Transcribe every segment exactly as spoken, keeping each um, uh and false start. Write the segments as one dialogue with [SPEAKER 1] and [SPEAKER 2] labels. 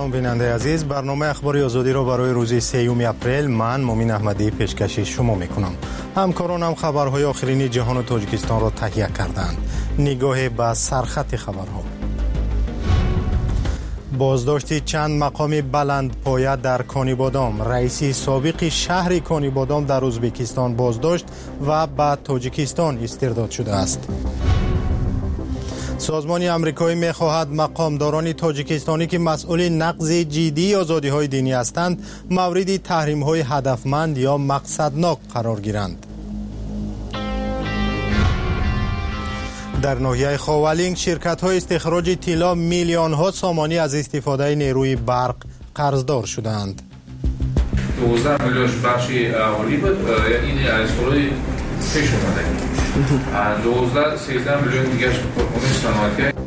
[SPEAKER 1] سلام بیننده عزیز، برنامه اخباری آزادی را برای روز سوم اپریل من مومین احمدی پیشکش شما میکنم. همکارانم خبرهای آخرین جهان و تاجیکستان را تهیه کردند. نگاه به سرخط خبرها. بازداشت چند مقام بلند پایه در کانیبادام. رئیس سابق شهر کانیبادام در ازبکستان بازداشت و به تاجیکستان استرداد شده است. سازمان امریکایی می‌خواهد مقامداران تاجیکستانی که مسئول نقض جدی آزادی‌های دینی هستند مورد تحریم‌های هدفمند یا مقصدناک قرار گیرند. در ناحیه خاولینگ شرکت‌های استخراج طلا میلیون‌ها سامانی از استفاده نیروی برق قرضدار شدند.
[SPEAKER 2] دوازده میلیون بخشی اولی بود، این از خروج پیش اومده. دوازده سیزده میلیون دیگه کارخانه صنعتی.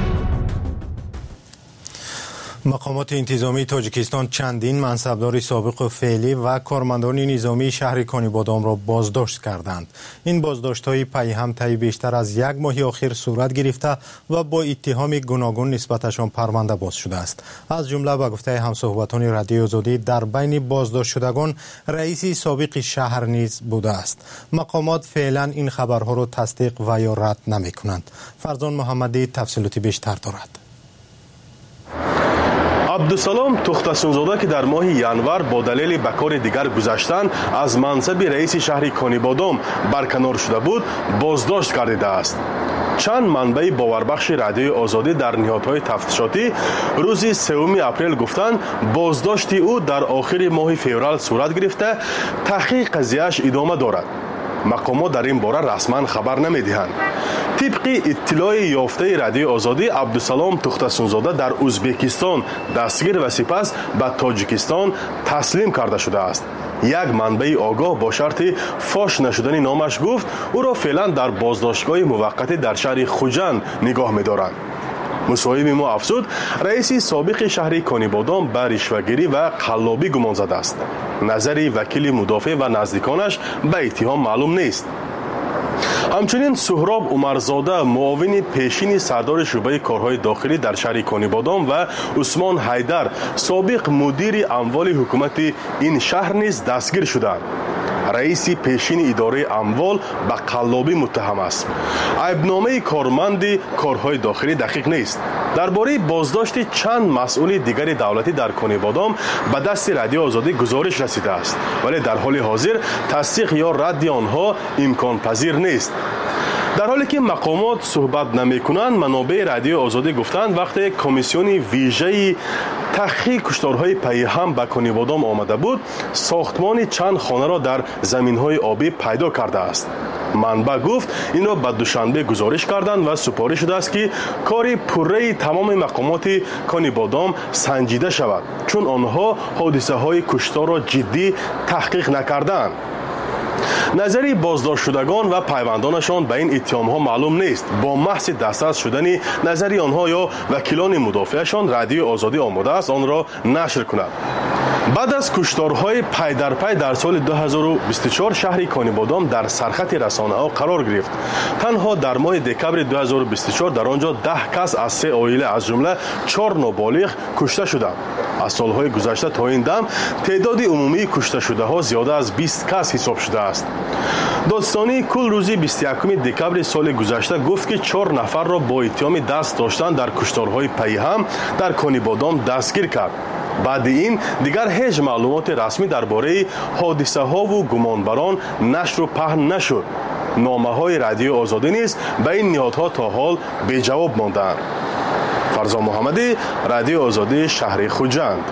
[SPEAKER 1] مقامات انتظامی تاجیکستان چندین منصبدار سابق و فعلی و کارمندان نظامی شهر کانیبادام را بازداشت کردند. این بازداشت‌های پی هم طی بیشتر از یک ماه اخیر صورت گرفته و با اتهام گوناگون نسبتشان پرونده باز شده است. از جمله به گفته همصحبتان رادیو آزادی در بین بازداشت شدگان رئیس سابق شهر نیز بوده است. مقامات فعلا این خبرها را تصدیق و یا رد نمی‌کنند. فرزان محمدی تفصیلاتی بیشتر دارد.
[SPEAKER 3] عبدالسلام تختسونزاده که در ماه ینور با دلیل به کار دیگر گذشتن از منصب رئیس شهر کانیبادام برکنار شده بود بازداشت گردیده است. چند منبع باوربخش رادیو آزادی در نهادهای تفتیشاتی روز سوم اپریل گفتند بازداشت او در آخر ماه فوریه صورت گرفته، تحقیق قضیه‌اش ادامه دارد. مقامات در این باره رسما خبر نمی‌دهند. طبق اطلاع یافته رادیو آزادی عبدالسلام تختسونزاده در ازبکستان دستگیر و سپس به تاجیکستان تسلیم کرده شده است. یک منبع آگاه با شرط فاش نشدن نامش گفت او را فعلا در بازداشتگاه موقتی در شهر خوجند نگاه می‌دارند. مصاحب ما افزود رئیس سابق شهر کانیبادام به رشوه‌گیری و قلابی گمان زده است. نظر وکیل مدافع و نزدیکانش به اتهام معلوم نیست. همچنین سهراب عمرزاده معاون پیشین سردار شعبه کارهای داخلی در شهر کانیبادام و عثمان حیدر سابق مدیر اموال حکومت این شهر نیز دستگیر شدند. رئیس پیشین اداره اموال به قلابی متهم است. عیبنامه کارمند کارهای داخلی دقیق نیست. درباره بازداشت چند مسئول دیگر دولتی در کانیبادام به دست رادیو آزادی گزارش رسیده است، ولی در حال حاضر تصدیق یا رد آنها امکان پذیر نیست. در حالی که مقامات صحبت نمی کنند، منابع رادیو آزادی گفتند وقتی کمیسیون ویژه تحقیق کشتارهای پی هم به کانیبادام آمده بود ساختمان چند خانه را در زمینهای آبی پیدا کرده است. منبع گفت این را به دوشنبه گزارش کردند و سپارش شده است که کار پره تمام مقامات کانیبادام سنجیده شود، چون آنها حادثه های کشتار را جدی تحقیق نکردند. نظری بازداشت شدگان و پیوندانشان به این اتهام‌ها معلوم نیست. با محض دسترس شدن نظری آنها یا وکیلان مدافعشان رادیو آزادی آماده است آن را نشر کند. بعد از کشتارهای پی در پی در سال دو هزار و بیست و چهار شهر کانیبادام در سرخط رسانه‌ها قرار گرفت. تنها در ماه دکمبر دو هزار و بیست و چهار در آنجا ده کس از سه عائله از جمله چهار نابالغ کشته شدند. از سالهای گذشته تا این دم تعداد عمومی کشته شده ها زیاده از بیست کس حساب شده است. دادستانی کل روز بیست و یکم دکمبر سال گذشته گفت که چهار نفر را با اتهام دست داشتن در کشتارهای پی هم در کانیبادام دستگیر کرد. بعد این دیگر هیچ معلومات رسمی درباره حادثه ها و گمانبران نشر و پهن نشد. نامه های رادیو آزادی نیز به این نهادها تا حال بی جواب ماندند. فرزان محمدی، رادیو آزادی شهر خوجند.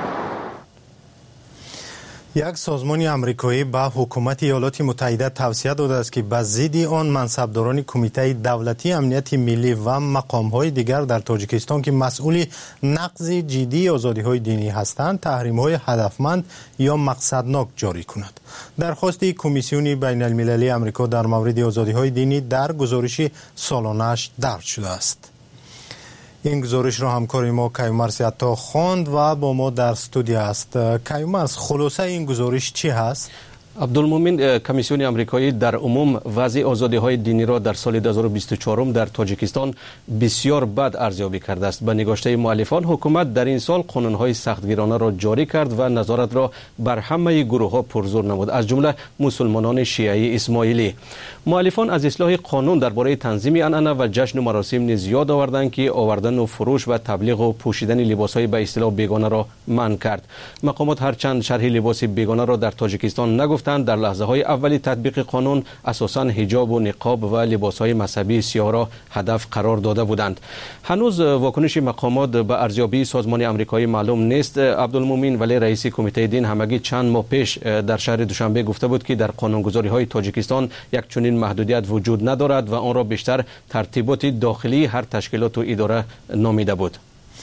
[SPEAKER 1] یک سازمان امریکایی به حکومت ایالات متحده توصیه داده است که به ضد آن منصبداران کمیته دولتی امنیت ملی و مقام‌های دیگر در تاجیکستان که مسئول نقض جدی آزادی‌های دینی هستند تحریم‌های هدفمند یا مقصدناک جاری کند. درخواست کمیسیون بین المللی آمریکا در مورد آزادی‌های دینی در گزارش سالانه‌اش درج شده است. این گزارش را همکار ما کیومرث عطا خواند و با ما در استودیو است. کیومرث، خلاصه این گزارش چی هست؟
[SPEAKER 4] عبدالمومن، کمیسیون آمریکایی در عموم وضع آزادی‌های دینی را در سال دو هزار و بیست و چهار در تاجیکستان بسیار بد ارزیابی کرده است. به نگاشته مؤلفان، حکومت در این سال قانون‌های سختگیرانه را جاری کرد و نظارت را بر همه گروه‌ها پرزور نمود، از جمله مسلمانان شیعی اسماعیلی. مؤلفان از اصلاح قانون درباره تنظیم عنعنه و جشن و مراسم نیز یاد آوردند که آوردن و فروش و تبلیغ و پوشیدن لباس‌های به اصطلاح بیگانه را منع کرد. مقامات هرچند شرح لباس بیگانه را در تاجیکستان نگفتند، در لحظه های اولی تطبیق قانون اساساً حجاب و نقاب و لباس های مذهبی سیاه را هدف قرار داده بودند. هنوز واکنش مقامات به ارزیابی سازمان آمریکایی معلوم نیست عبدالمومن، ولی رئیس کمیته دین همگی چند ماه پیش در شهر دوشنبه گفته بود که در قانونگذاری های تاجیکستان یک چنین محدودیت وجود ندارد و آن را بیشتر ترتیبات داخلی هر تشکیلات و اداره نامیده بود.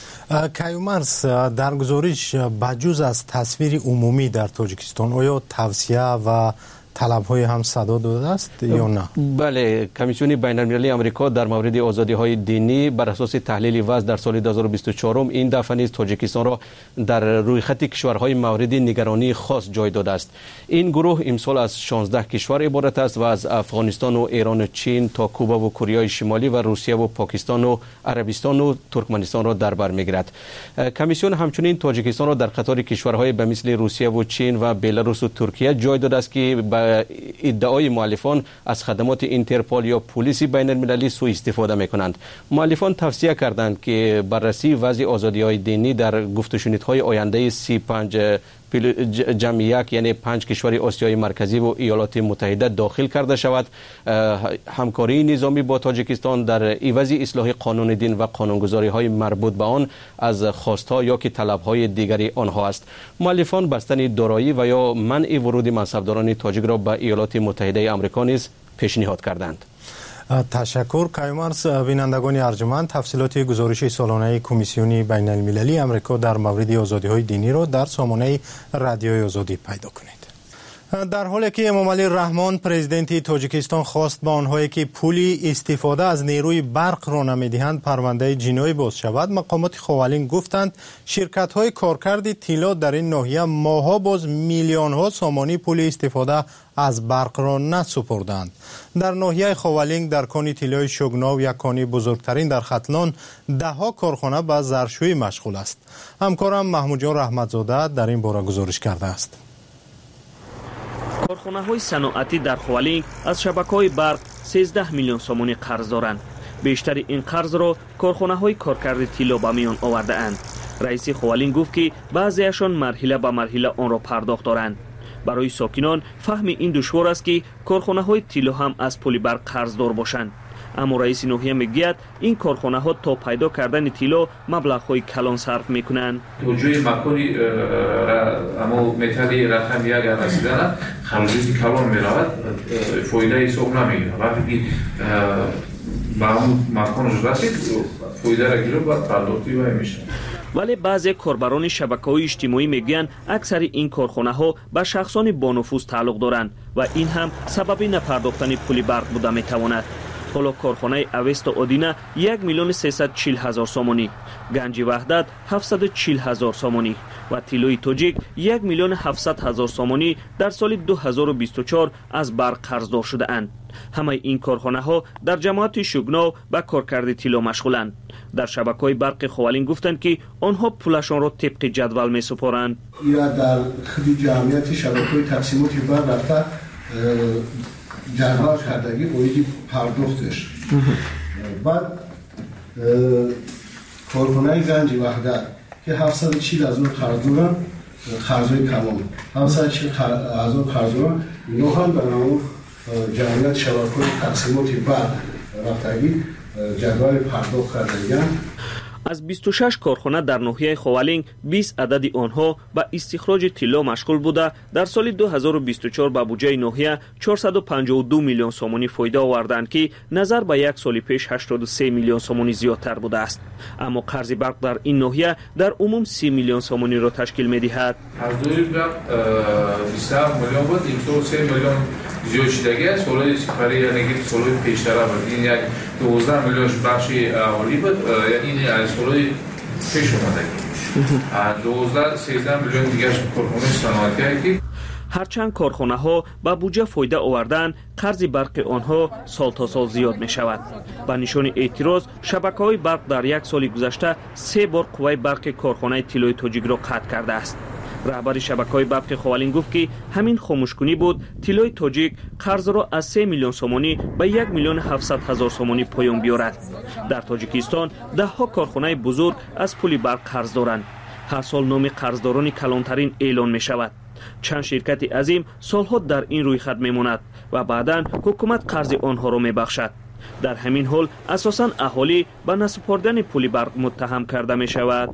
[SPEAKER 1] کیومرث، در گزارش بجز از تصویر عمومی در تاجیکستان آیا توصیه و طلب‌های هم صدا داده است یا نه؟
[SPEAKER 4] بله، کمیسیون بین‌المللی آمریکا در مورد آزادی‌های دینی بر اساس تحلیل وضع در سال دو هزار و بیست و چهار این دفعه نیز تاجیکستان را در روی خط کشورهای مورد نگرانی خاص جای داده است. این گروه امسال از شانزده کشور عبارت است و از افغانستان و ایران و چین تا کوبا و کره شمالی و روسیه و پاکستان و عربستان و ترکمنستان را در بر می‌گیرد. کمیسیون همچنین تاجیکستان را در قطار کشورهای به مثل روسیه و چین و بلاروس و ترکیه جای داده است که ادعای مؤلفان از خدمات اینترپول یا پلیس بین المللی سوء استفاده میکنند. مؤلفان توصیه کردند که بررسی وضع آزادی‌های دینی در گفت و شنیدهای آینده سی پنج جمع یک یعنی پنج کشور آسیای مرکزی و ایالات متحده داخل کرده شود. همکاری نظامی با تاجیکستان در عوض اصلاح قانون دین و قانونگذاری های مربوط به آن از خواستها یا که طلبهای دیگری آنها است. مؤلفان بستن دارایی و یا منع ورود منصبداران تاجیک را به ایالات متحده آمریکا نیز پیشنهاد کردند.
[SPEAKER 1] تشکر کیومرث. بینندگان ارجمند، تفصیلات گزارش سالانه کمیسیون بین المللی آمریکا در مورد آزادی‌های دینی را در سامانه رادیوی آزادی پیدا کنید. در حالی که امام علی رحمان پرزیدنت تاجیکستان خواست با آنهایی که پولی استفاده از نیروی برق را نمیدهند پرونده جنایی باز شود، مقامات خاولین گفتند شرکت‌های کارکرد طلا در این ناحیه ماها باز میلیون‌ها سامانی پول استفاده از برق را نسپردند. در ناحیه خاولینگ در کان طلای شوگناو، یک کان بزرگترین در ختلان، ده ها کارخانه به زرشویی مشغول است. همکارم محمود جان رحمتزاده در این باره گزارش کرده است.
[SPEAKER 5] کارخانه های صنعتی در خوالینگ از شبکه های برق سیزده میلیون سومانی قرض دارند. بیشتر این قرض را کارخانه های کارکرد طلا به میان آورده اند. رئیس خوالینگ گفت که بعضیشان مرحله به مرحله آن را پرداخت دارند. برای ساکنان فهم این دشوار است که کارخانه های طلا هم از پول برق قرض دار باشند. اما رئیس ناحیه میگوید این کارخانه ها تا پیدا کردن طلا مبلغ های کلان صرف میکنند.
[SPEAKER 2] توجه مکانی اما متری رقم یک رسیدن خرجی کلان میرود، فایده حساب نمیگیره. وقتی به همون مکانش رسید فایده را گیره باید پرداختی باید میشه.
[SPEAKER 5] ولی بعضی کاربران شبکه‌های اجتماعی میگویند اکثر این کارخانه ها به شخصان با نفوذ تعلق دارند و این هم سبب نپرداختن پول برق بوده میتواند. حالا کارخانه اوست آدینه یک میلیون سیصد و چهل هزار سومانی، گنج وحدت هفتصد و چهل هزار سومانی و طلای تاجیک یک میلیون هفتصد هزار سومانی در سال دو هزار و بیست و چهار از برق قرضدار شده اند. همه این کارخانه ها در جماعت شوگناو به کارکرد طلا مشغولند. در شبکه‌های برق خوالین گفتند که آنها پولشان را طبق جدول می سپارند.
[SPEAKER 6] یا در خدمت جمعیت شبکه‌های تقسیمات برق رفته جدول کردگی باید پرداختش. بعد کارخانه گنج وحدت که هفتصد و چهل هزار قرض دارن، قرضای تمام هفتصد و چهل هزار قرض دارن، اینا هم به نام جمعیت شبکه‌های تقسیمات برق رفتگی جدول پرداخت کردن.
[SPEAKER 5] از بیست و شش کارخانه در ناحیه خوالینگ بیست عدد آنها به استخراج طلا مشغول بوده در سال دو هزار و بیست و چهار به بودجه ناحیه چهارصد و پنجاه و دو میلیون سومانی فایده آوردند که نظر به یک سال پیش هشتاد و سه میلیون سومانی زیادتر بوده است. اما قرض برق در این ناحیه در عموم سی میلیون سومانی را تشکیل می‌دهد.
[SPEAKER 2] قرض برق بیست و هفت میلیون بود، امسال سه میلیون زیاد شدگی است. سالهای سپری یعنی که سالهای پیشتر بود این یک دوازده میلیون بخش عالی بود، یعنی از سالهای پیش اومده دوازده سیزده میلیون دیگه کارخانه صنعتی.
[SPEAKER 5] هرچند کارخانه‌ها با بودجه فایده آوردن، قرض برق آنها سال تا سال زیاد می شود. با نشان اعتراض، شبکه‌های برق در یک سال گذشته سه بار قوه برق کارخانه طلای تاجیک را قطع کرده است. رهبر شبکه‌های برق خوالین گفت که همین خاموشکنی بود طلای تاجیک قرض را از سه میلیون سومانی به یک میلیون هفتصد هزار سومانی پایان بیارد. در تاجیکستان ده ها کارخانه بزرگ از پول برق قرض دارند. هر سال نام قرضداران کلانترین اعلان می شود. چند شرکت عظیم سالها در این روی خط می ماند و بعداً حکومت قرض آنها را می بخشد. در همین حال اساساً اهالی به نسپردن پول برق متهم کرده می شود.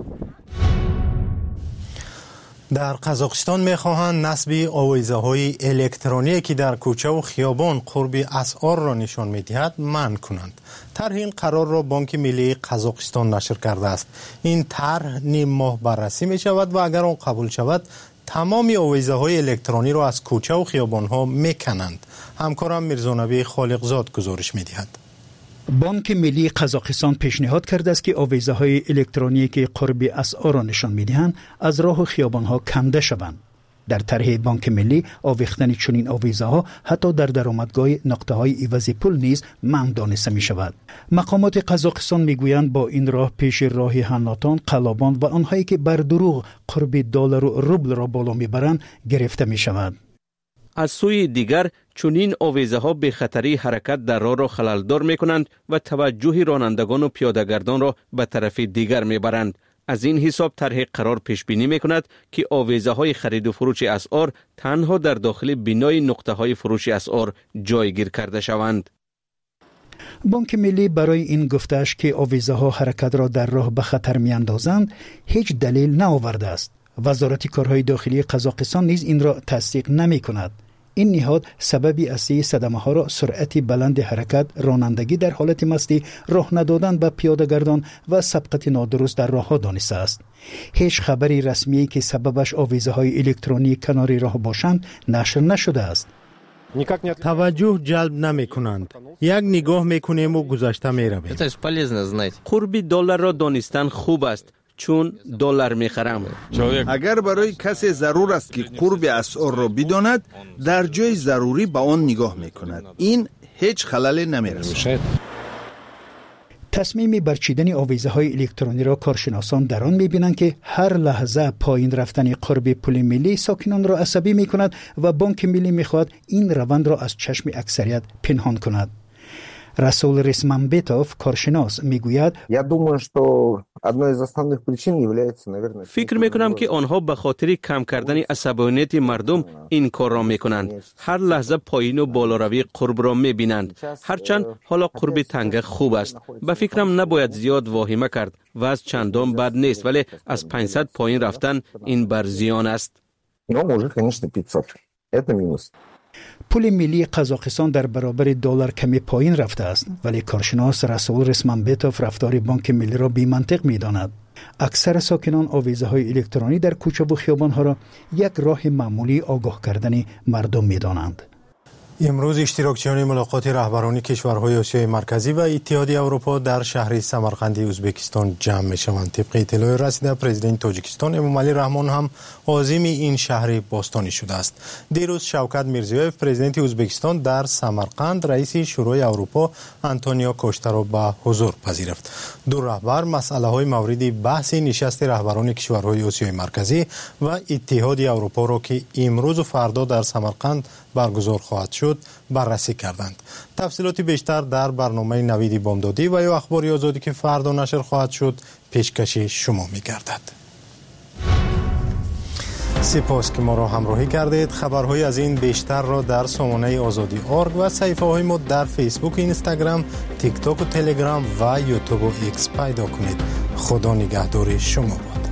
[SPEAKER 1] در قزاقستان می‌خواهند نصب آویزه‌های الکترونیکی که در کوچه و خیابان قرب اسعار را نشان می‌دهد منع کنند. طرح این قرار را بانک ملی قزاقستان نشر کرده است. این طرح نیم ماه بررسی می‌شود و اگر آن قبول شود تمام آویزه‌های الکترونی را از کوچه و خیابان‌ها می‌کنند. همکارم میرزانبی خالقزاد گزارش می‌دهد.
[SPEAKER 7] بانک ملی قزاقستان پیشنهاد کرده است که آویزه‌های الکترونیکی که قرب اسعار را نشان می‌دهند از راه و خیابان‌ها کنده شوند. در طرح بانک ملی آویختن چنین آویزه‌ها حتی در درآمدگاه نقطه‌های عوض پول نیز ممنوع دانسته می‌شود. مقامات قزاقستان می‌گویند با این راه پیش راه حناتان، قلابان و آنهایی که بر دروغ قرب دلار و روبل را بالا می‌برند گرفته می‌شود.
[SPEAKER 4] از سوی دیگر چنین آویزه ها به خطری حرکت در راه را خللدار می کنند و توجه رانندگان و پیاده‌گردان را به طرف دیگر می برند. از این حساب طرح قرار پیش بینی می کند که آویزه های خرید و فروش اسعار تنها در داخل بینای نقطه های فروش اسعار جایگیر کرده شوند.
[SPEAKER 7] بانک ملی برای این گفته است که آویزه ها حرکت را در راه به خطر می اندازند هیچ دلیل نآورده است. وزارت کارهای داخلی قزاقستان نیز این را تصدیق نمی کند. این نهاد سببی اصلی صدمه ها را سرعت بلند حرکت، رانندگی در حالت مستی، راه ندادن به پیاده‌گردان و سبقت نادرست در راه ها دانسته است. هیچ خبری رسمی که سببش آویزه های الکترونیک کناری راه باشند نشر نشده است.
[SPEAKER 1] توجه جلب نمی کنند. یک نگاه می کنیم و گذشته می رویم.
[SPEAKER 4] قرب دلار را دانستن خوب است چون دلار می خرم.
[SPEAKER 8] اگر برای کسی ضرور است که قرب اسعار را بداند در جای ضروری به آن نگاه می کند. این هیچ خللی نمی رساند.
[SPEAKER 7] تصمیم برچیدن آویزه های الکترونی را کارشناسان در آن می بینند که هر لحظه پایین رفتن قرب پول ملی ساکنان را عصبی می کند و بانک ملی می خواهد این روند را از چشم اکثریت پنهان کند. رسول رسمنبتوف کارشناس میگوید
[SPEAKER 4] فکر میکنم که آنها به خاطر کم کردن عصبانیت مردم این کار را میکنند. هر لحظه پایین و بالا روی قرب را میبینند. هرچند حالا قرب تنگه خوب است. به فکرم نباید زیاد واهمه کرد و از چندان بد نیست، ولی از پانصد پایین رفتن این بر زیان است.
[SPEAKER 7] پول ملی قزاقستان در برابر دلار کمی پایین رفته است، ولی کارشناس رسول رسمنبتوف رفتار بانک ملی را بی منطق می داند. اکثر ساکنان آویزه های الکترونی در کوچه و خیابان ها را یک راه معمولی آگاه کردن مردم می دانند.
[SPEAKER 1] امروز اشتراکچیان ملاقات رهبران کشورهای آسیای مرکزی و اتحادیه اروپا در شهر سمرقند ازبکستان جمع می شوند. طبق اطلاع رسیده پرزیدنت تاجیکستان امامعلی رحمان هم عازم این شهر باستانی شده است. دیروز شوکت میرزیویف پرزیدنت ازبکستان در سمرقند رئیس شورای اروپا آنتونیو کوشتا را به حضور پذیرفت. دو رهبر مسئله های مورد بحث نشست رهبران کشورهای آسیای مرکزی و اتحادیه اروپا را که امروز و فردا در سمرقند برگزار خواهد شد بررسی کردند. تفصیلات بیشتر در برنامه نوید بامدادی و یا اخباری آزادی که فردا نشر خواهد شد پیشکش شما می گردد. سپاس که ما را همراهی کردید. خبرهای از این بیشتر را در سامانه آزادی ارگ و صفحه های ما در فیسبوک، اینستاگرام، تیک تاک و تلگرام و یوتیوب و ایکس پیدا کنید. خدا نگهدار شما باد.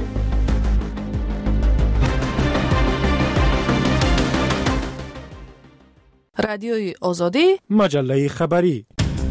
[SPEAKER 9] رادیوی آزادی،
[SPEAKER 1] مجله خبری.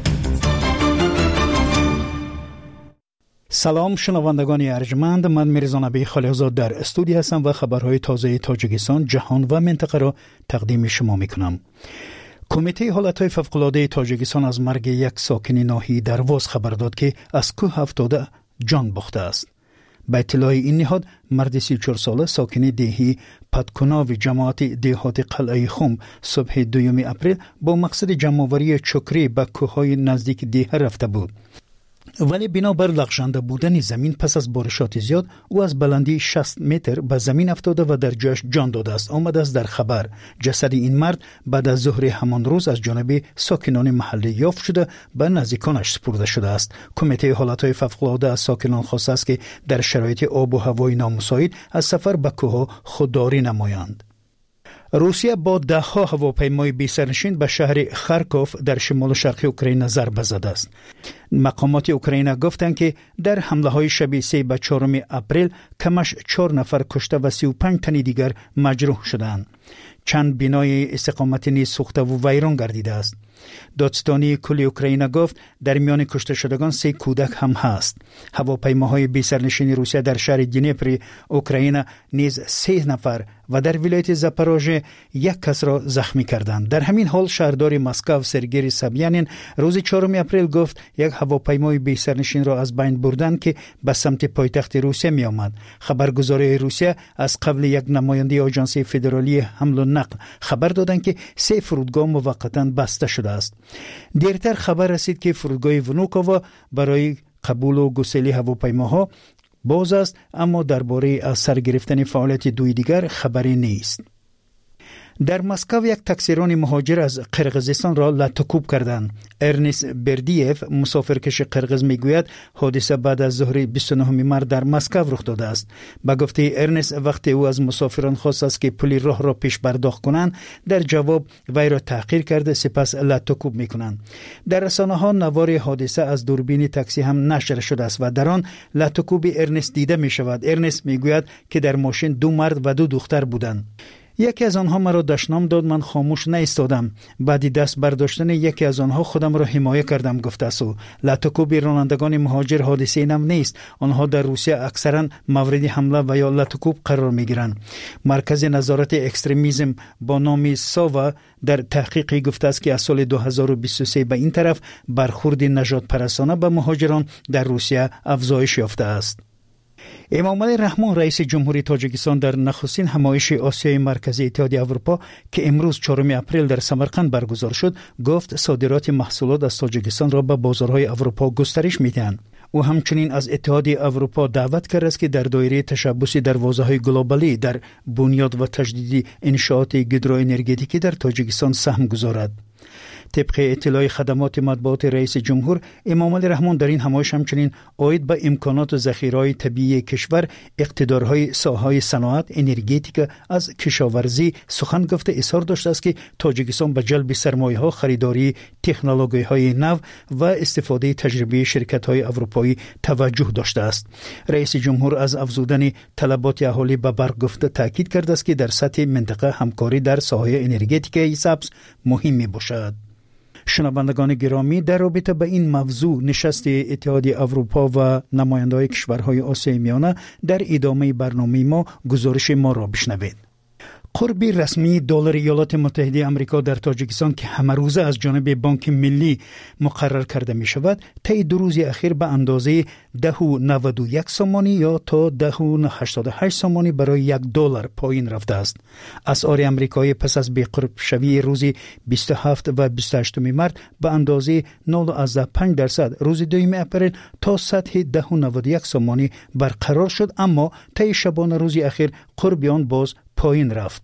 [SPEAKER 7] سلام شنوندگان ارجمند، من میرزانبی خالقزاد در استودیو هستم و خبرهای تازه تاجیکستان، جهان و منطقه را تقدیم شما میکنم. کمیته حالتهای فوق‌العاده تاجیکستان از مرگ یک ساکن ناحیه درواز خبر داد که از کوه افتاده جان باخته است. به اطلاع این نهاد، مرد سی و چهار ساله ساکن دهی پدکناو جماعت دهات قلعه خم صبح دوم اپریل با مقصد جمع‌آوری چکری به کوههای نزدیک دهه رفته بود. ولی بنابر لغزنده بودن زمین پس از بارشات زیاد او از بلندی شصت متر به زمین افتاده و در جایش جان داده است. آمده است در خبر جسد این مرد بعد از ظهر همان روز از جانب ساکنان محلی یافت شده به نزدیکانش سپرده شده است. کمیته حالتهای فوق‌العاده از ساکنان خواسته است که در شرایط آب و هوای نامساعد از سفر به کوه‌ها خودداری نمایند. روسیه با ده ها هواپیمای بی سرنشین به شهر خارکوف در شمال شرقی اوکراین ضربه زده است. مقامات اوکراین گفتند که در حمله های شب سه به چهارم اپریل کمش چهار نفر کشته و سی و پنج تن دیگر مجروح شدند. چند بنای استقامتی نیز سوخته و ویران گردیده است. دادستانی کل اوکراین گفت در میان کشته شدگان سه کودک هم هست. هواپیماهای بی سرنشین روسیه در شهر دنیپر اوکراین نیز سه نفر و در ولایت زاپاروژه یک کس را زخمی کردند. در همین حال شهردار مسکو سرگئی سابیانین روز چهارم اپریل گفت یک هواپیمای بی سرنشین را از بین بردند که به سمت پایتخت روسیه می آمد. خبرگزاری روسیه از قبل یک نماینده آژانس فدرالی حمل و نقل خبر دادند که سه فرودگاه موقتا بسته شده است. دیرتر خبر رسید که فرودگاه ونوکووا برای قبول و گسیل هواپیماها باز است، اما درباره از سر گرفتن فعالیت دوی دیگر خبری نیست. در مسکو یک تاکسیران مهاجر از قرقیزستان را لطوکوب کردند. ارنست بردیف مسافرکش قرقیز میگوید حادثه بعد از ظهر بیست و نهم مارس در مسکو رخ داده است. به گفته ارنست وقتی او از مسافران خواست است که پول راه را پیش پرداخت کنند، در جواب وی را تحقیر کرده سپس لطوکوب میکنند. در رسانه ها نوار حادثه از دوربین تاکسی هم نشر شده است و در آن لطوکوب ارنست دیده می شود. ارنست میگوید که در ماشین دو مرد و دو دختر بودند. یکی از آنها مرا دشنام داد، من خاموش نایستادم. بعد دست برداشتن یکی از آنها خودم را حمایت کردم، گفته است. لطوکوب رانندگان مهاجر حادثه نم نیست. آنها در روسیه اکثرا مورد حمله و یا لطوکوب قرار می گیرند. مرکز نظارت اکستریمیسم با نام ساوا در تحقیقی گفته است که از سال دو هزار و بیست و سه به این طرف برخورد نژاد پرستانه به مهاجران در روسیه افزایش یافته است. امامعلی رحمان رئیس جمهوری تاجیکستان در نخستین همایش آسیای مرکزی اتحادیه اروپا که امروز چهارم اپریل در سمرقند برگزار شد، گفت صادرات محصولات از تاجیکستان را به بازارهای اروپا گسترش می‌دهند. او همچنین از اتحادیه اروپا دعوت کرد است که در دایره تشبث دروازه‌های گلوبالی در بنیاد و تجدید انشاءات هیدروانرژتیکی در تاجیکستان سهم گذارد. طبق اطلاع خدمات مطبوعات رئیس جمهور، امامعلی رحمان در این همایش همچنین عاید به امکانات و ذخیره‌های طبیعی کشور، اقتدارهای ساحه‌های صنعت، انرژتیک از کشاورزی سخن گفته اظهار داشته است که تاجیکستان به جلب سرمایه‌ها، خریداری تکنولوژی‌های نو و استفاده تجربی شرکت‌های اروپایی توجه داشته است. رئیس جمهور از افزودن طلبات اهالی به برق گفته تاکید کرده است که در سطح منطقه همکاری در ساحه انرژتیک سبز مهم می‌باشد. شنوندگان گرامی، در رابطه با این موضوع نشست اتحادیه اروپا و نماینده‌های کشورهای آسیای میانه در ادامه برنامه ما گزارش ما را بشنوید. قرب رسمی دلار ایالات متحده آمریکا در تاجیکستان که همه روزه از جانب بانک ملی مقرر کرده می شود، طی دو روز اخیر به اندازه ده و نود و یک سامانی یا تا ده و هشتاد و هشت سامانی برای یک دلار پایین رفته است. اسعار آمریکایی پس از بی‌قرب شوی روز بیست و هفتم و بیست و هشتم مارس به اندازه نود و پنج درصد روز دوم اپریل تا سطح ده و نود و یک سامانی برقرار شد، اما طی شبانه روز اخیر قرب آن باز پایین رفت.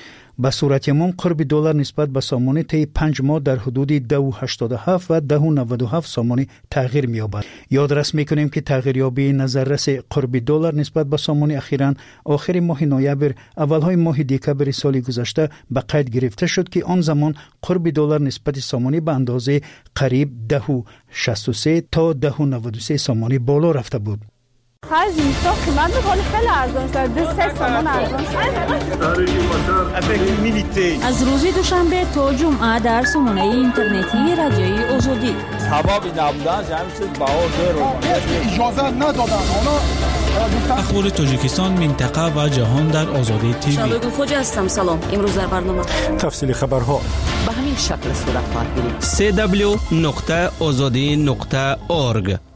[SPEAKER 7] به صورت عموم قرب دلار نسبت به سامانی طی پنج ماه در حدود ده و هشتاد و هفت و ده و نود و هفت سامانی تغییر می‌یابد. یادرس می‌کنیم که تغییریابی نظررس قرب دلار نسبت به سامانی اخیراً آخر ماه نوامبر اولهای ماه دکامبر سال گذشته به قید گرفته شد که آن زمان قرب دلار نسبت سامانی به اندازه قریب ده و شصت و سه تا ده و نود و سه سامانی بالا رفته بود.
[SPEAKER 10] خرج اینستا قیمت بخوری خیلی ارزان شد، دو سه سامان ارزان شد.
[SPEAKER 9] از روز دوشنبه تا جمعه در سامانه اینترنتی رادیوی آزادی
[SPEAKER 11] سبابی نبودن جمعی چیز بها زیر
[SPEAKER 12] اجازه ندادن.
[SPEAKER 13] اخبار تاجیکستان، منطقه و جهان در آزادی تیوی.
[SPEAKER 9] شبگو خوجه هستم. سلام. امروز در برنامه
[SPEAKER 1] تفصیل خبرها
[SPEAKER 9] به همین شکل صورت خواهد گیرید.
[SPEAKER 4] سی دبلیو نقطه آزادی نقطه اورگ.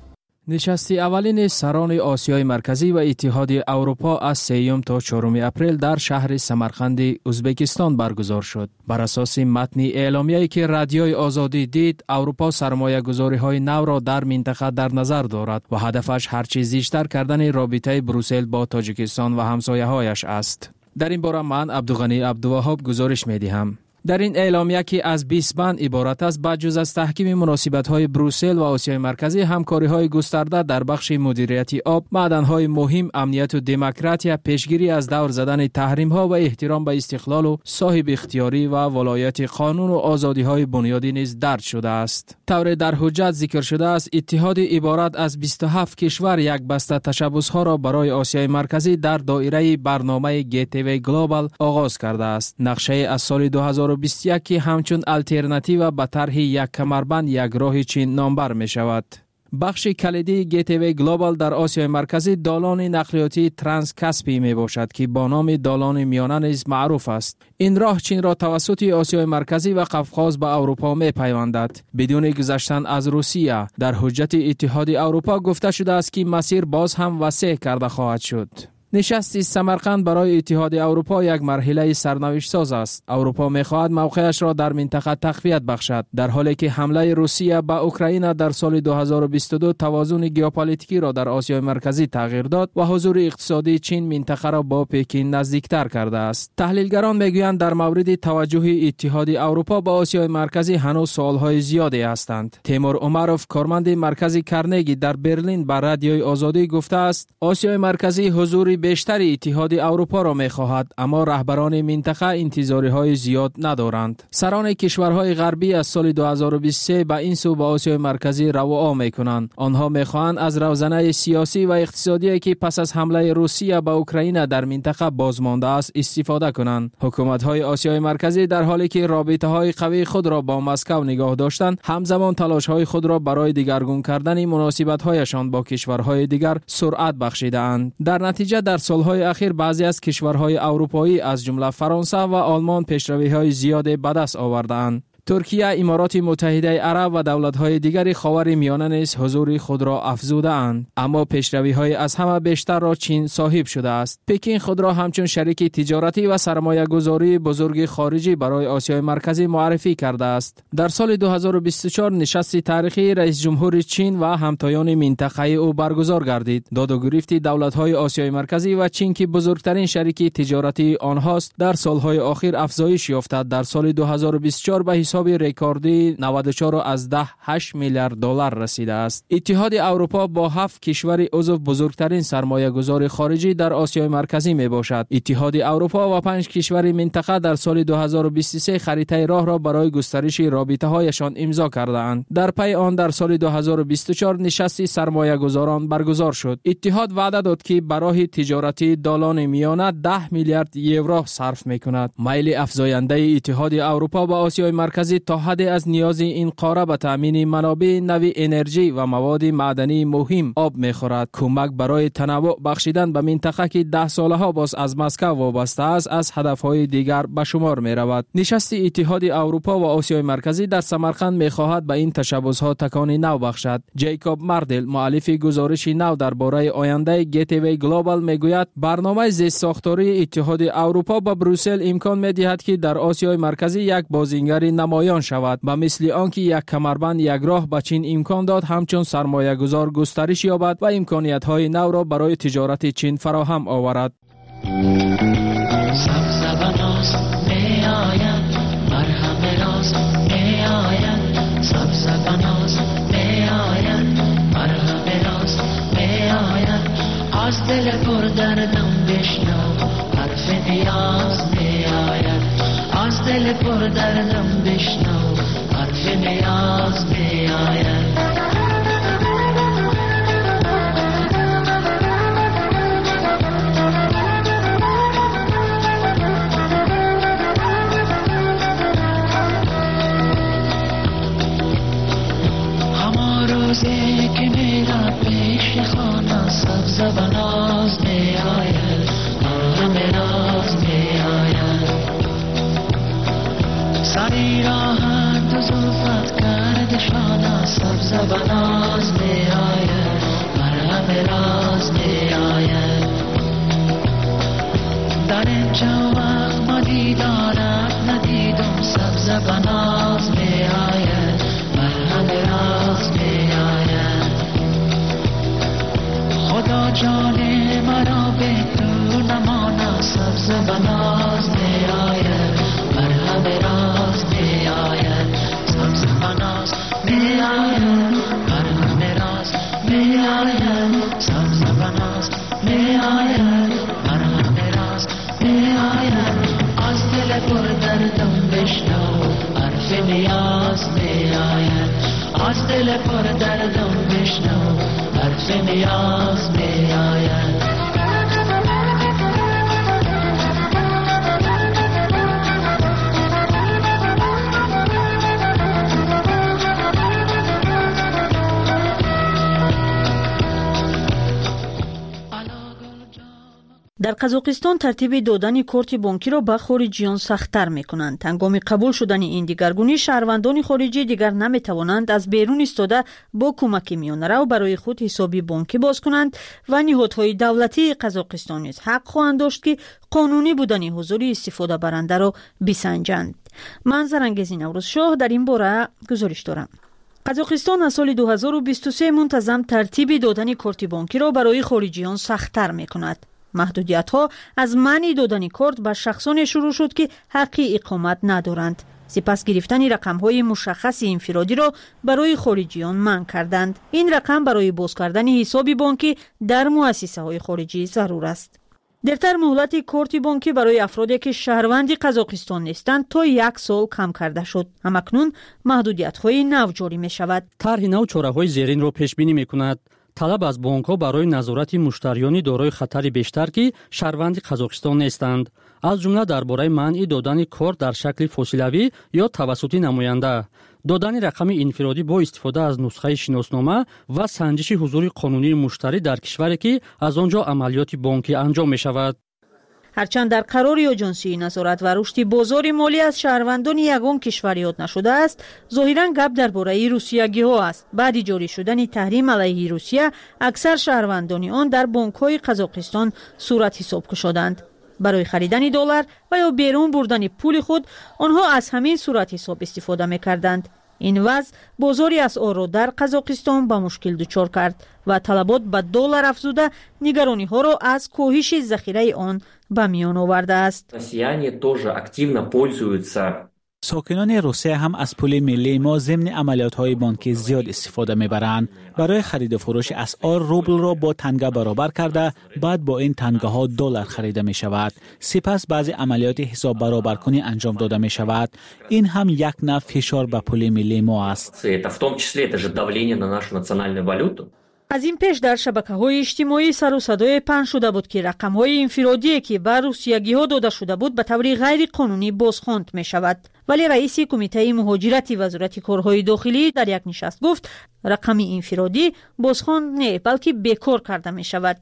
[SPEAKER 14] نشست اولین سران آسیای مرکزی و اتحاد اروپا از سوم تا چهارم اپریل در شهر سمرقند ازبکستان برگزار شد. بر اساس متن اعلامیه‌ای که رادیوی آزادی دید، اروپا سرمایه‌گذاری‌های نو را در منطقه در نظر دارد و هدفش هرچه زیادتر کردن رابطه بروسل با تاجیکستان و همسایه‌هایش است. در این باره من عبدالغنی عبدالوهاب گزارش می‌دهم. در این اعلامیه که از بیست بند عبارت است، بجز از تحکیم مناسبت‌های بروسل و آسیای مرکزی، همکاری‌های گسترده در بخش مدیریت آب، معدن‌های مهم، امنیت و دموکراسی، پیشگیری از دور زدن تحریم‌ها و احترام به استقلال و صاحب اختیاری و ولایت قانون و آزادی‌های بنیادی نیز درج شده است. طور در حجت ذکر شده است اتحاد عبارت از بیست و هفت کشور یک بسته تشبس‌ها را برای آسیای مرکزی در دایره برنامه گیتوی گلوبال آغاز کرده است. نقشه از سال دو هزار و بیست و یک که همچون الترناتیو به طرح یک کمربند یک راه چین نامبر می شود. بخش کلیدی گیتوی گلوبال در آسیای مرکزی دالان نقلیاتی ترانس کاسپی می باشد که با نام دالان میانه نیز معروف است. این راه چین را توسط آسیای مرکزی و قفقاز به اروپا می پیوندد بدون گذشتن از روسیه. در حجت اتحاد اروپا گفته شده است که مسیر باز هم وسیع کرده خواهد شد. نشست سمرقند برای اتحاد اروپا یک مرحله سرنوشت ساز است. اروپا می‌خواهد موقعش را در منطقه تقویت بخشد، در حالی که حمله روسیه به اوکراین در سال دو هزار و بیست و دو توازن ژئوپلیتیکی را در آسیای مرکزی تغییر داد و حضور اقتصادی چین منطقه را با پکین نزدیکتر کرده است. تحلیلگران میگویند در مورد توجه اتحاد اروپا به آسیای مرکزی هنوز سوال‌های زیادی هستند. تیمور عمروف، کارمند مرکز کرنگی در برلین، به رادیوی آزادی گفته است آسیای مرکزی حضور بیشتر اتحاد اروپا را می‌خواهد، اما رهبران منطقه انتظاری‌های زیاد ندارند. سران کشورهای غربی از سال دو هزار و بیست و سه به این سو به آسیای مرکزی رو و آ می‌کنند. آنها می‌خواهند از روزنه سیاسی و اقتصادی که پس از حمله روسیه به اوکراین در منطقه بازمانده است استفاده کنند. حکومت‌های آسیای مرکزی در حالی که رابطه‌های قوی خود را با مسکو نگاه داشتند، همزمان تلاش‌های خود را برای دگرگون کردن مناسبت‌هایشان با کشورهای دیگر سرعت بخشیده‌اند. در نتیجه در سالهای اخیر بعضی از کشورهای اروپایی از جمله فرانسه و آلمان پیشروی‌های زیاد به دست آورده‌اند. ترکیه، امارات متحده عرب و دولت‌های دیگر خاور میانه نیز حضور خود را افزوده‌اند، اما پیشروی‌های از همه بیشتر را چین صاحب شده است. پکین خود را همچون شریک تجارتی و سرمایه‌گذاری بزرگ خارجی برای آسیای مرکزی معرفی کرده است. در سال دو هزار و بیست و چهار نشست تاریخی رئیس جمهور چین و همتایان منطقه او برگزار گردید. داد و گریفت دولت‌های آسیای مرکزی و چین که بزرگترین شریک تجارتی آنهاست در سال‌های اخیر افزایش یافته. در سال دو هزار و بیست و چهار به حساب رکوردی نود و چهار از ده هشت میلیارد دلار رسیده است. اتحاد اروپا با هفت کشور عضو بزرگترین سرمایه‌گذار خارجی در آسیای مرکزی می باشد. اتحاد اروپا و پنج کشور منطقه در سال دو هزار و بیست و سه خریطه راه را برای گسترش رابطه‌هایشان امضا کرده‌اند. در پی آن در سال دو هزار و بیست و چهار نشست سرمایه‌گذاران برگزار شد. اتحاد وعده داد که برای تجارتی دالان میانه ده میلیارد یورو صرف می‌کند. میل افزاینده اتحاد اروپا با آسیای مرکزی تا حد از نیاز این قاره به تامین منابع نوی انرژی و مواد معدنی مهم آب می‌خورد. کمک برای تنوع بخشیدن به منطقه که ده سالها باز از مسکو وابسته است از هدف‌های دیگر به شمار می‌رود. نشست اتحاد اروپا و آسیای مرکزی در سمرقند می‌خواهد به این تشبس‌ها تکان نو بخشد. جیکوب ماردل، مؤلف گزارش نو درباره آینده گیتوی گلوبال میگوید برنامه زیست‌ساختاری اتحاد اروپا به بروسل امکان می‌دهد که در آسیای مرکزی یک بازیگر نمایان شود، به مثل آنکه یک کمربند یک راه به چین امکان داد همچون سرمایه گذار گسترش یابد و امکانیت های نو را برای تجارت چین فراهم آورد. از دل پر دردم بشنو حرف نیاز می آید، از دل پر دردم بشنو حرف نیاز می آید. همان روزی که میرم پیش خانه سبز و ناز می آید، همه راز می آید. سری راحت و زلفت کرد شانه سبز و ناز می آید،
[SPEAKER 15] همه راز می آید. در اینجا وقت ما دیدارت ندیدم سبز بناز می آید، بر همه راز می آید. خدا جان مرا به تو نماند، سبز بناز می آید، بر همه راز می آید. سبز بناز می آید، بر همه راز می آید. سبز بناز می آید، بر همه راز می آید. از دل پر دردم بشنو حرف نیاز می آید. از دل پر دردم بشنو حرف نیاز می آید.
[SPEAKER 16] در قزاقستان ترتیب دادن کارت بانکی را به خارجیان سخت‌تر می‌کنند. هنگام قبول شدن این دیگرگونی، شهروندان خارجی دیگر نمی‌توانند از بیرون ایستاده با کمک میانرو برای خود حسابی بانکی باز کنند و نهادهای دولتی قزاقستان نیز حق خواهند داشت که قانونی بودن حضور استفاده برنده را بسنجند. من زرنگزی نوروز شاه در این باره گزارش دارم. قزاقستان از سال دو هزار و بیست و سه منتظم ترتیب دادن کارت بانکی را برای خارجیان سخت‌تر می‌کند. محدودیت‌ها از منع دادن کارت به شخصان شروع شد که حقی اقامت ندارند. سپس گرفتن رقم‌های مشخص انفرادی را برای خارجیان منع کردند. این رقم برای باز کردن حساب بانکی در مؤسسه‌های خارجی ضرور است. درتر مهلت کارت بانکی برای افرادی که شهروند قزاقستان نیستند تا یک سال کم کرده شد. همکنون محدودیت‌های نو جاری می‌شود.
[SPEAKER 17] طرح نو چاره‌های زیرین را پیش بینی می‌کند. طلب از بانک‌ها برای نظارت مشتریان دارای خطر بیشتر که شهروند قزاقستان نیستند، از جمله درباره منع دادن کارت در شکل فاصله‌ای یا توسط نماینده، دادن رقم انفرادی با استفاده از نسخه شناسنامه و سنجش حضور قانونی مشتری در کشوری که از آنجا عملیات بانکی انجام می‌شود.
[SPEAKER 16] هرچند در قرار آژانسی نظارت و رشد بازار مالی از شهروندان یگان کشور یاد نشده است، ظاهراً گپ درباره روسیگی ها است. بعد جاری شدن تحریم علیه روسیه، اکثر شهروندان آن در بانک‌های قزاقستان صورت حساب گشادند. برای خریدن دلار و یا بیرون بردن پول خود، آنها از همین صورت حساب استفاده می‌کردند. این وضع بازاری اسعار را در قزاقستان به مشکل دچار کرد و طلبات به دلار افزوده نگرانی ها را از کاهش ذخیره آن به میان آورده است.
[SPEAKER 13] ساکنان روسیه هم از پول ملی ما ضمن عملیات‌های بانکی زیاد استفاده می‌برند. برای خرید و فروش اسعار روبل را با تنگه برابر کرده، بعد با این تنگه‌ها دلار خریده می‌شود. سپس بعضی عملیات حساب برابرکنی انجام داده می‌شود. این هم یک نوع فشار به پول ملی ما است.
[SPEAKER 16] از این پیش در شبکه‌های اجتماعی سر و صدای پهن شده بود که رقم‌های انفرادی که بر روسیگی‌ها داده شده بود به طور غیر قانونی بازخواند می‌شود. ولی رئیس کمیته مهاجرت وزارت کارهای داخلی در یک نشست گفت رقم انفرادی بازخواند نه بلکه بیکار کرده می‌شود.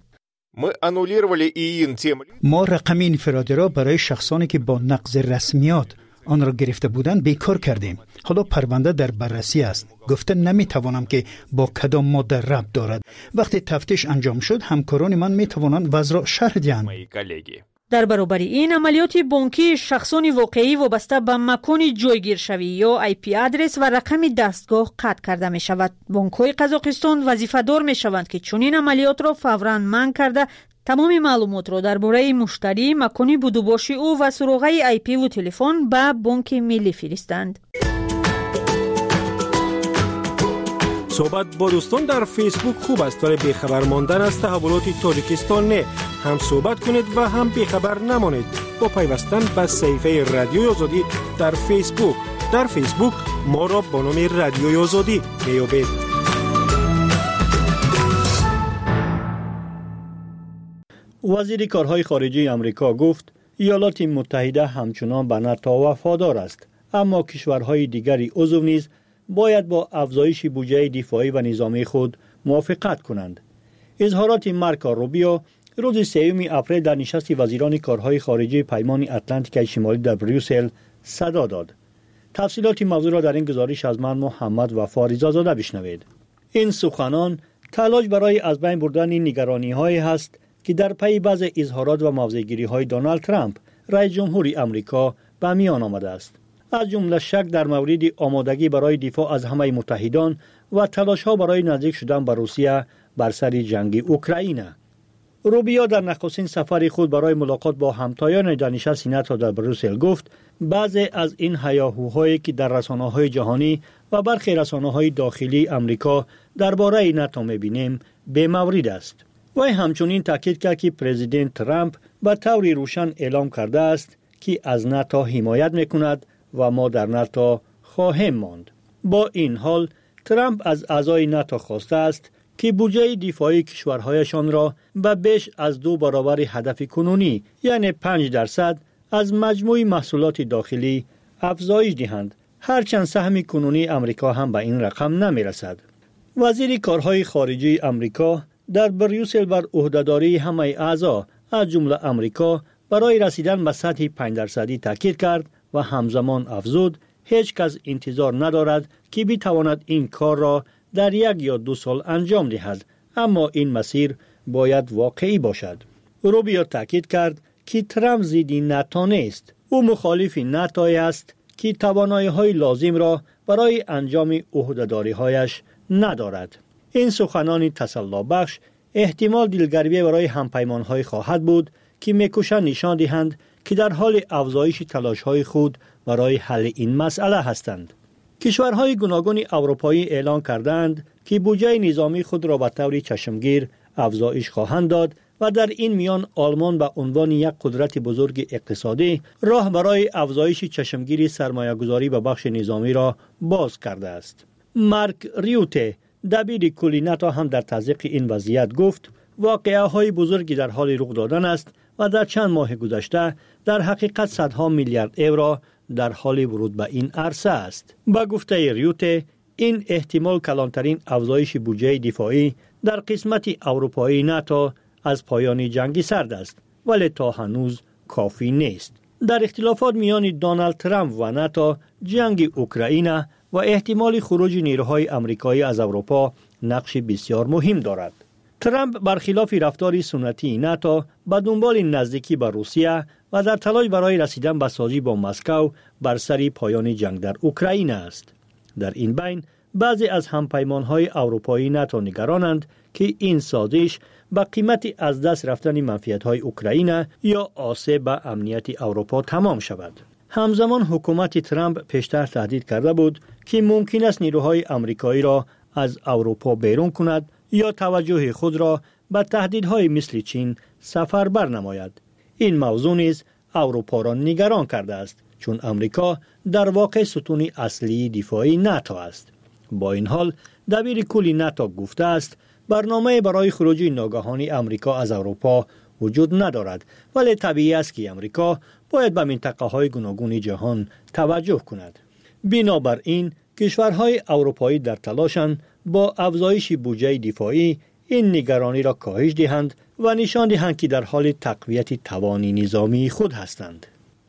[SPEAKER 7] ما رقم انفرادی را برای شخصانی که با نقض رسمیات آن را گرفته بودند بیکار کردیم. حالا پرونده در بررسی است. گفته نمیتوانم که با کدام ماده ربط دارد. وقتی تفتیش انجام شد همکاران من میتوانند وضع را شرح دهند.
[SPEAKER 16] در برابر این عملیات بانکی شخصان واقعی وابسته به مکان جایگیر شوی یا آی پی آدرس و رقم دستگاه قطع کرده می شود. بانک‌های قزاقستان وظیفه دار می شوند که چنین عملیات را فوراً منع کرده تمام معلومات را درباره مشتری، مکانی بودوباشی او و سراغه آی پی و تلفن به بانک ملی فرستند.
[SPEAKER 18] صحبت با دوستان در فیسبوک خوب است ولی بیخبر ماندن از تحولات تاجیکستان نه. هم صحبت کنید و هم بیخبر نمانید با پیوستن به صفحه رادیوی آزادی در فیسبوک. در فیسبوک ما را با نام رادیوی آزادی میابید.
[SPEAKER 19] وزیر کارهای خارجه آمریکا گفت ایالات متحده همچنان به ناتو وفادار است، اما کشورهای دیگری عضو نیز باید با افزایش بودجه دفاعی و نظامی خود موافقت کنند. اظهارات مارکو روبیو روز سوم اپریل در نشست وزیران کارهای خارجه پیمان اتلانتیک شمالی در بروکسل صدا داد. تفصیلات موضوع را در این گزارش از من محمد وفا رضا زاده بشنوید. این سخنان تلاش برای از بین بردن این نگرانی هایی هست که در پی بعض اظهارات و موضع‌گیری های دونالد ترامپ رئیس جمهوری آمریکا به میان آمده است. از جمله شک در مورد آمادگی برای دفاع از همه متحدان و تلاش ها برای نزدیک شدن به روسیه بر سر جنگ اوکراین. روبیو در نخستین سفر خود برای ملاقات با همتایان دانشگاه سینات در بروسل گفت بعضی از این هیاهوهایی که در رسانه‌های جهانی و برخی رسانه‌های داخلی آمریکا درباره ناتو می‌بینیم به مورد است. وی همچنین تاکید کرد که پرزیدنت ترامپ به طور روشن اعلام کرده است که از ناتو حمایت می‌کند و ما در ناتو خواهیم ماند. با این حال ترامپ از اعضای ناتو خواسته است که بودجه دفاعی کشورهایشان را به بیش از دو برابر هدف کنونی یعنی پنج درصد از مجموع محصولات داخلی افزایش دهند، هرچند سهم کنونی امریکا هم به این رقم نمی رسد. وزیر کارهای خارجه امریکا در بریوسل بر عهدهداری همه اعضا از جمله امریکا برای رسیدن به سطح پنج درصدی تاکید کرد و همزمان افزود هیچ کس انتظار ندارد که بتواند این کار را در یک یا دو سال انجام دهد، اما این مسیر باید واقعی باشد. روبیو تاکید کرد که ترامپ ضد ناتو نیست. او مخالف ناتو است که توانایی‌های لازم را برای انجام عهده‌داری‌هایش ندارد. این سخنان تسلی بخش احتمال دلگرمی برای همپیمان‌های خواهد بود که می‌کوشند نشان دهند که در حال افزایش تلاش‌های خود برای حل این مسئله هستند. کشورهای گوناگون اروپایی اعلان کردند که بودجه نظامی خود را به طور چشمگیر افزایش خواهند داد و در این میان آلمان به عنوان یک قدرت بزرگ اقتصادی راه برای افزایش چشمگیر سرمایه‌گذاری به بخش نظامی را باز کرده است. مارک ریوته دبیر کل ناتو هم در تصدیق این وضعیت گفت واقعه‌های بزرگی در حال رخ دادن است و در چند ماه گذشته در حقیقت صدها میلیارد یورو در حال ورود به این عرصه است. با گفته ریوته این احتمال کلانترین افزایش بودجه دفاعی در قسمت اروپایی ناتو از پایان جنگ سرد است، ولی تا هنوز کافی نیست. در اختلافات میان دونالد ترامپ و ناتو، جنگ اوکراین و احتمال خروج نیروهای آمریکایی از اروپا نقش بسیار مهم دارد. ترامپ برخلاف رفتار سنتی ناتو به دنبال نزدیکی به روسیه و در تلاش برای رسیدن به سازی با مسکو بر سر پایان جنگ در اوکراین است. در این بین بعضی از همپیمان‌های اروپایی ناتو نگرانند که این سازش با قیمت از دست رفتن منفعت‌های اوکراین یا آسیب به امنیت اروپا تمام شود. همزمان حکومت ترامپ پیشتر تهدید کرده بود که ممکن است نیروهای آمریکایی را از اروپا بیرون کند یا توجه خود را به تهدیدهای مثل چین سفربر نماید. این موضوع نیز اروپا را نگران کرده است، چون آمریکا در واقع ستون اصلی دفاعی ناتو است. با این حال دبیر کل ناتو گفته است برنامه برای خروج ناگهانی آمریکا از اروپا وجود ندارد، ولی طبیعی است که آمریکا باید به منطقه‌های گوناگون جهان توجه کند. بنابراین کشورهای اروپایی در تلاشند با افزایش بودجه دفاعی این نگرانی را کاهش دهند و نشان دهند که در حال تقویت توان نظامی خود هستند.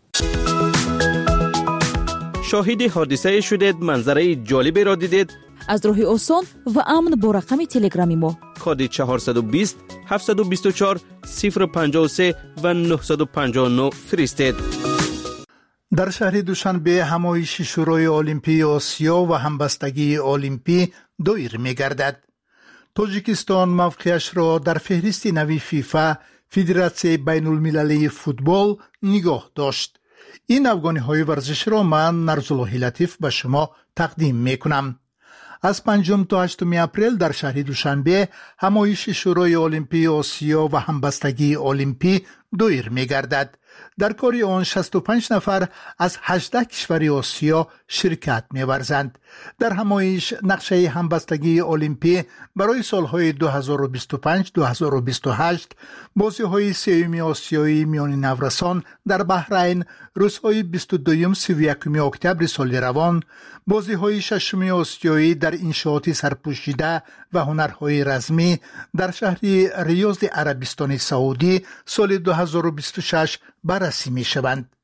[SPEAKER 4] شاهد حادثه شدید، منظره جالبی را دیدید؟
[SPEAKER 20] از راه آسان و امن با رقم تلگرامی ما
[SPEAKER 4] کد چهارصد و بیست هفتصد و بیست و چهار صفر پنجاه و سه و نهصد و پنجاه و نه فرستید.
[SPEAKER 7] در شهر دوشنبه همایش شورای المپی آسیا و همبستگی المپی دایر می‌گردد. تاجیکستان موقعش را در فهرست نوی فیفا فدراسیون بین المللی فوتبال نگاه داشت. این افغانی‌های ورزش را من نرزالله لطیف به شما تقدیم می‌کنم. از پنجم تا هشتم اپریل در شهر دوشنبه همایش شورای المپی آسیا و همبستگی المپی دایر می‌گردد. در کار آن شصت و پنج نفر از هجده کشور آسیا شرکت می‌ورزند. در همایش نقشه همبستگی المپی برای سالهای دو هزار و بیست و پنج دو هزار و بیست و هشت بازی‌های سوم آسیایی میان نورسان در بحرین، روزهای بیست و دو سی و یک اکتبر سال روان، بازی‌های ششم آسیایی در انشاءات سرپوشیده و هنرهای رزمی در شهر ریاض عربستان سعودی سال دو هزار و بیست و شش بررسی می‌شوند.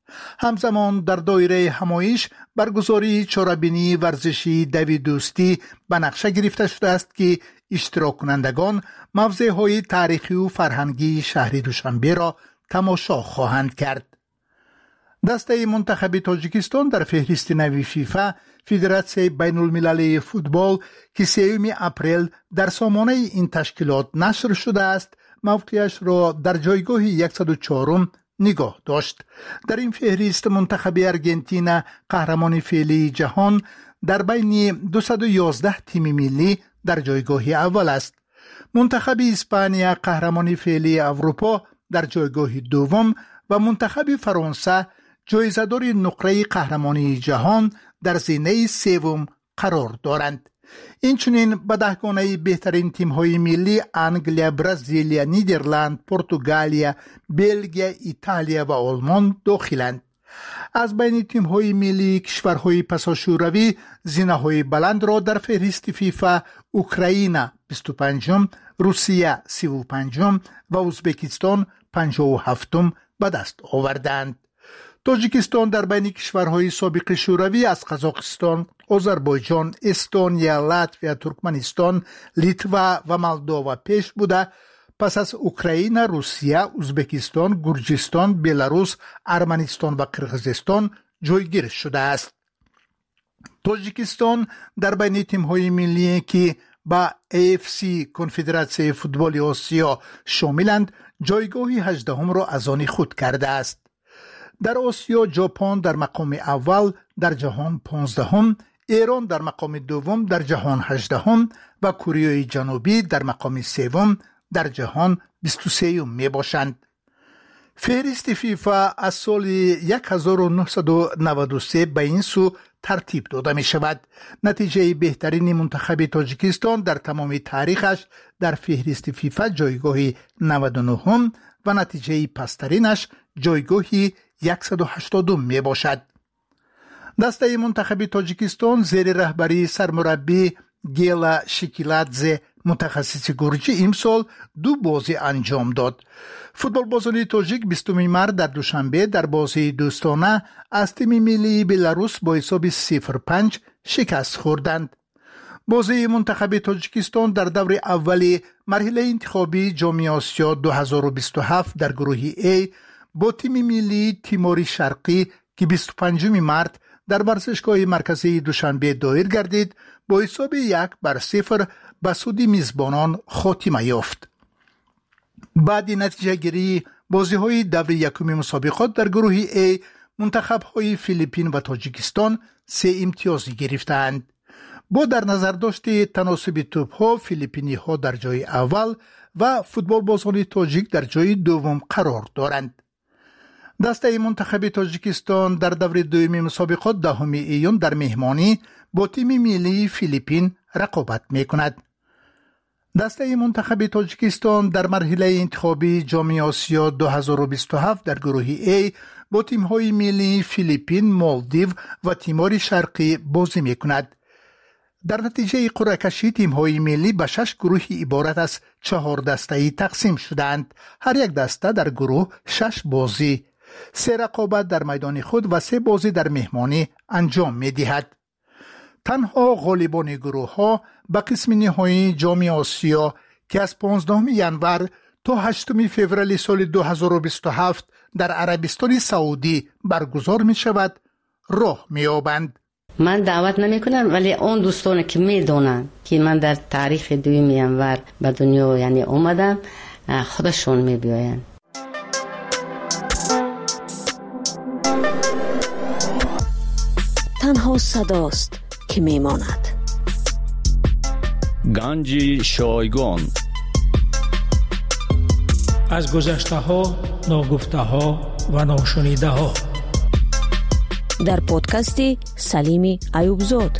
[SPEAKER 7] همزمان در دایره همایش برگزاری چاره‌بینی ورزشی دوی دوستی به نقشه گرفته شده است که اشتراک کنندگان موضع‌های تاریخی و فرهنگی شهر دوشنبه را تماشا خواهند کرد. دسته منتخب تاجیکستان در فهرست نوی فیفا فدراسیون بین المللی فوتبال که سوم اپریل در سامانه این تشکیلات نشر شده است موقعش را در جایگاه صد و چهار نگاه داشت. در این فهرست منتخب ارژانتین قهرمان فعلی جهان در بین دویست و یازده تیم ملی در جایگاه اول است. منتخب اسپانیا قهرمان فعلی اروپا در جایگاه دوم و منتخب فرانسه جایزه‌دار نقره قهرمانی جهان در زینه سوم قرار دارند. اینچنین به دهگانه بهترین تیم‌های ملی انگلیا، برزیل، نیدرلند، پرتغالیا، بلژیم، ایتالیا و آلمان داخلند. از بین تیم‌های ملی کشورهای پساشوروی زینه‌های بلند را در فهرست فیفا اوکراین بیست و پنجم، روسیه سی و پنجم و ازبکستان پنجاه و هفتم به دست آوردند. تاجیکستان در بین کشورهای سابق شوروی از قزاقستان، آذربایجان، استونیا، لاتویا، ترکمنستان، لیتوا و مولداوا پیش بوده پس از اوکراین، روسیه، ازبکستان، گرجستان، بلاروس، ارمنستان و قرقیزستان جایگیر شده است. تاجیکستان در بین تیم‌های ملی که با ای اف سی کنفدراسیون فوتبال آسیا شاملند جایگاه هجدهم را از آن خود کرده است. در آسیا ژاپن در مقام اول در جهان پانزدهم، ایران در مقام دوم در جهان هجدهم و کره جنوبی در مقام سوم در جهان بیست و سوم می باشند. فهرست فیفا از سال هزار و نهصد و نود و سه به این سو ترتیب داده می شود. نتیجه بهترین منتخب تاجیکستان در تمام تاریخش در فهرست فیفا جایگاه نود و نه و نتیجه پسترینش جایگاه صد و هشتاد می باشد. دسته منتخب تاجیکستان زیر رهبری سرمربی گیلا شکیلادزه متخصص گرجی امسال دو بازی انجام داد. فوتبال بازان تاجیک بیستم مارس در دوشنبه در بازی دوستانه از تیم ملی بلاروس با حساب صفر پنج شکست خوردند. بازی منتخب تاجیکستان در دور اولی مرحله انتخابی جام آسیا دو هزار و بیست و هفت در گروه ای با تیم ملی تیموری شرقی که بیست و پنجم مارس در ورزشگاه مرکزی دوشنبه دایر گردید با حساب یک بر صفر به سود میزبانان خاتمه یافت. بعد نتیجه گیری بازی های دور یکم مسابقات در گروه ای منتخب های فیلیپین و تاجیکستان سه امتیازی گرفتند. با در نظر داشت تناسب توپ ها فیلیپینی ها در جای اول و فوتبال بازان تاجیک در جای دوم قرار دارند. دسته منتخب تاجیکستان در دور دوم مسابقات دهم ایون در مهمانی با تیم ملی فیلیپین رقابت می کند. دسته منتخب تاجیکستان در مرحله انتخابی جام آسیا دو هزار و بیست و هفت در گروه ای با تیم‌های ملی فیلیپین، مالدیو و تیمور شرقی بازی می کند. در نتیجه قرعه کشی تیم‌های ملی به شش گروه عبارت از چهار دسته‌ای تقسیم شدند. هر یک دسته در گروه شش بازی، سه رقابت در میدان خود و سه بازی در مهمانی انجام می دهد. تنها غالبان گروه ها به قسم نهایی جام آسیا که از پانزدهم ژانویه تا هشتم فوریه سال دو هزار و بیست و هفت در عربستان سعودی برگزار می شود راه می یابند.
[SPEAKER 21] من دعوت نمی کنم ولی اون دوستان که می دونن که من در تاریخ دوم ژانویه به دنیا یعنی اومدم خودشون می بیاین.
[SPEAKER 20] تنها صداست که میماند.
[SPEAKER 11] گنج شایگان
[SPEAKER 22] از گذشته ها، ناگفته ها و ناشنیده ها
[SPEAKER 20] در پادکست سلیم ایوبزاد.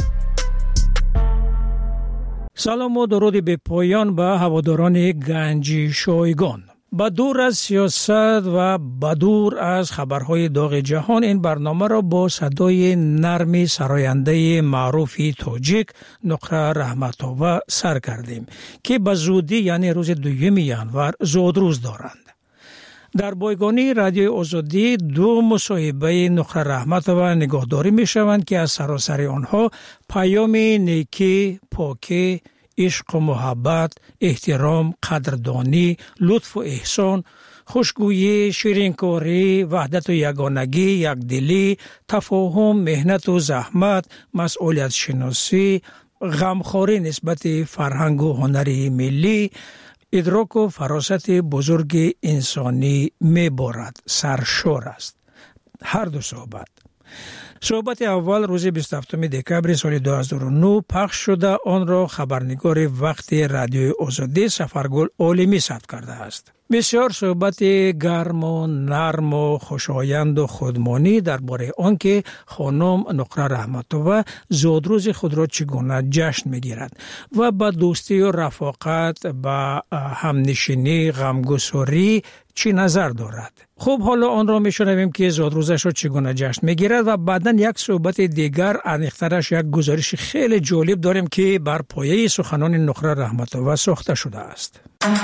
[SPEAKER 22] سلام و درود به پایان به هواداران گنج شایگان. با دور از سیاست و با دور از خبرهای داغ جهان این برنامه را با صدای نرم سراینده معروف تاجیک نقره رحمت‌آور سر کردیم که به زودی یعنی روز دوم ژانویه زودروز دارند. در بایگانی رادیوی آزادی دو مصاحبه نقره رحمت و نگاهداری می شوند که از سراسر آنها پیام نیکی، پاکی، عشق و محبت، احترام، قدردانی، لطف و احسان، خوشگویی، شیرینکاری، وحدت و یگانگی، یکدلی، تفاهم، مهنت و زحمت، مسئولیت شناسی، غمخواری نسبت فرهنگ و هنر ملی، ادراک و فراست بزرگ انسانی می‌بارد. سرشار است هر دو صحبت. صحبت اول روز بیست و هفتم دکبر سال دو هزار و نه پخش شده، آن را خبرنگار وقت رادیوی آزادی سفرگل عالمی ثبت کرده است. بسیار صحبت گرم و نرم و خوشایند و خودمانی درباره آنکه خانم نقره رحمتووا زادروز خود را چگونه جشن میگیرد و با دوستی و رفاقت با همنشینی غمگساری چی نظر دارد. خب حالا آن را میشنویم که زادروزش را چگونه جشن میگیرد و بعداً یک صحبت دیگر عمیق‌ترش یک گزارش خیلی جالب داریم که بر پایه سخنان نقره رحمتووا ساخته شده است.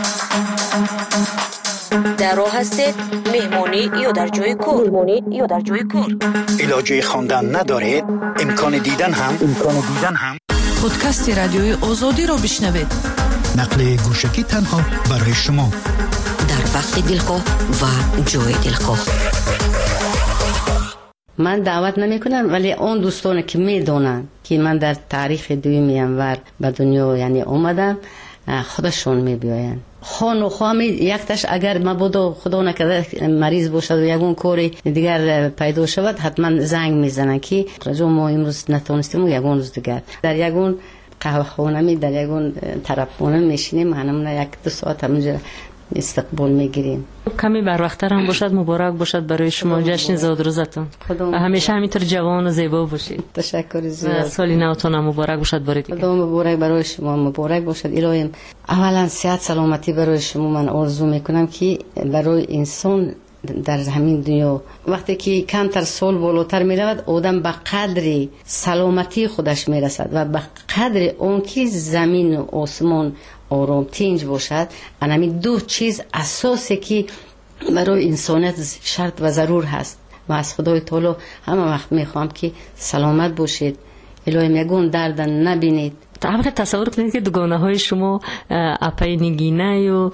[SPEAKER 3] در راه هستید مهمانی یا در جای کار مهمانی یا در جای کار
[SPEAKER 7] علاجه خواندن ندارید، امکان دیدن هم امکان دیدن هم
[SPEAKER 3] پادکست رادیوی آزادی را بشنوید.
[SPEAKER 7] نقل گوشکی تنها برای شما
[SPEAKER 3] در وقت دلخواه و جای دلخواه.
[SPEAKER 21] من دعوت نمی کنم، ولی اون دوستانی که می دونن که من در تاریخ دوم ینور به دنیا یعنی اومدم خودشون می بیاین. خان و خوامی یکتش اگر مبادا خدا نکرده مریض باشد و یگون کاری دیگر پیدا شود حتما زنگ میزنن که رجوع ما امروز نتونستیم و یگون روز دیگر در یگون قهوه خانه می در یگون طرف خانه میشینیم، همون یک دو ساعت همونجا استقبال میگیریم.
[SPEAKER 6] کمی بر وقت‌تر هم باشد مبارک باشد برای شما جشن زادروزتون. همیشه همینطور جوان و زیبا باشید.
[SPEAKER 21] تشکر زیاد.
[SPEAKER 6] سالی نوتون هم مبارک باشد برای دیگه.
[SPEAKER 21] خدا مبارک برای شما، مبارک باشد. الهی اولا صحت سلامتی برای شما من آرزو میکنم که برای انسان در همین دنیا وقتی که کمتر سال بالاتر می رود آدم به قدر سلامتی خودش می رسد و به قدر اون که زمین و آسمان آرام تنج باشد. همین دو چیز اساسی که برای انسانیت شرط و ضرور هست و از خدای تعالی همه وقت می خواهم که سلامت باشید، الهی یگون درد نبینید.
[SPEAKER 6] طبعا تصور کنید که دوگانه های شما اپای نگینه و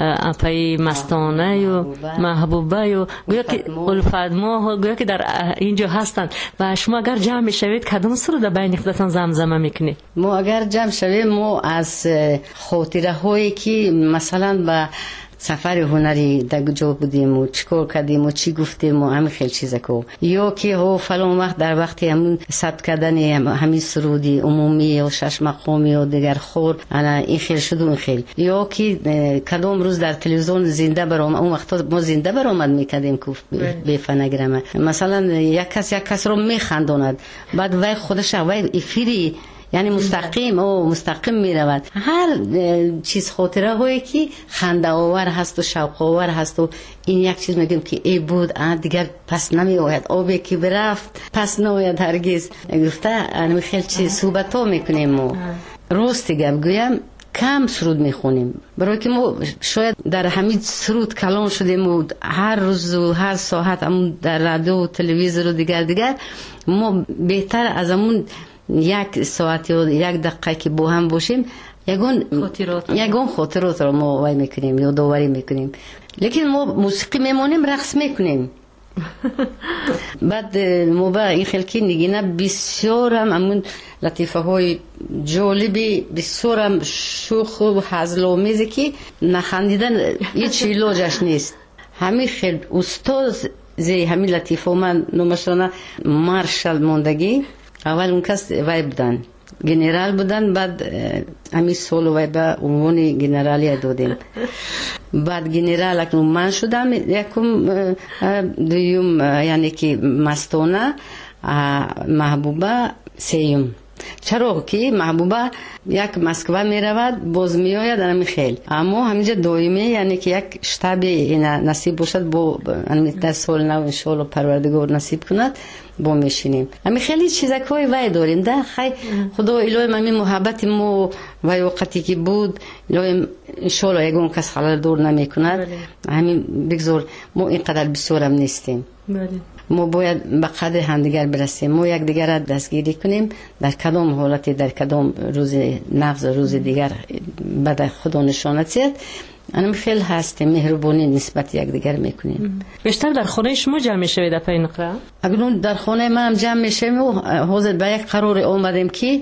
[SPEAKER 6] اپای مستانه و محبوبه و گویا که الفدما گویا که در اینجا هستند و شما اگر جمع شوید کدام سر در بین خودتان زمزمه میکنید؟
[SPEAKER 21] ما اگر جمع شویم ما از خاطره هایی که مثلا با سفر هنری در کجا بودیم و چیکار کردیم و چی گفتیم و همین خیلی چیزا کو یا که ها فلان وقت در وقت همون ثبت کردن همین سرودی عمومی و شش مقامی و دیگر خور انا این خیلی شد و این خیلی یا که کدام روز در تلویزیون زنده برام اون وقتا ما زنده برآمد میکردیم که به فنگرامه مثلا یک کس یک کس رو میخنداند بعد وای خودش وای افیری یعنی مستقیم او مستقیم می رود. هر چیز خاطره هایی که خنده آور هست و شوق آور هست و این یک چیز میگم که ای بود دیگر پس نمی آید، آبی که برفت پس نمیاد هرگز. گفته انا خیلی چیز صحبت ها میکنیم ما راست گپ گویم کم سرود میخونیم برای که ما شاید در همین سرود کلان شدیم و هر روز و هر ساعت هم در رادیو و تلویزیون و دیگر دیگر ما بهتر از همون یک ساعت یا یک دقیقه که با هم باشیم یگون خاطرات یگون خاطرات رو ما وای میکنیم یا داوری میکنیم. لیکن ما موسیقی میمونیم رقص میکنیم بعد ما با این خلکی نگینه بسیار هم همون لطیفه های جالبی بسیار هم شوخ و هزل آمیزی که نخندیدن هیچ علاجش نیست. همین خیلی استاد زی همین لطیفه من نمشانه مارشال موندگی اول اون کس وای بودن گنرال بودن بعد همین سال وای به عنوان گنرالی دادیم بعد گنرال اکنون من شدم یکم دویم یعنی که مستانه محبوبه سیم. چرا که محبوبه یک مسکوه می رود باز می آید همین خیل اما همینجا دائمی یعنی که یک شتابی نصیب باشد با در سال نو انشاءالله پروردگار نصیب کند با میشینیم. همین خیلی چیزکای وای داریم ده خی خدا الهی من محبت مو و وقتی که بود الهی ان شاء الله یگون کس خلال دور نمیکند. همین بگذار ما اینقدر بسیارم نیستیم.
[SPEAKER 6] بله.
[SPEAKER 21] ما باید به قدر همدیگر برسیم. ما یک دیگر را دستگیری کنیم در کدام حالتی در کدام روز نفس روز دیگر بعد خدا نشانت زد. انم خیلی هستیم مهربانی نسبت یک دیگر میکنیم.
[SPEAKER 6] بیشتر در خانه شما جمع میشوید در پای نقره؟
[SPEAKER 21] اگرون در خانه منم جمع میشیم و حاضر به یک قرار اومدیم که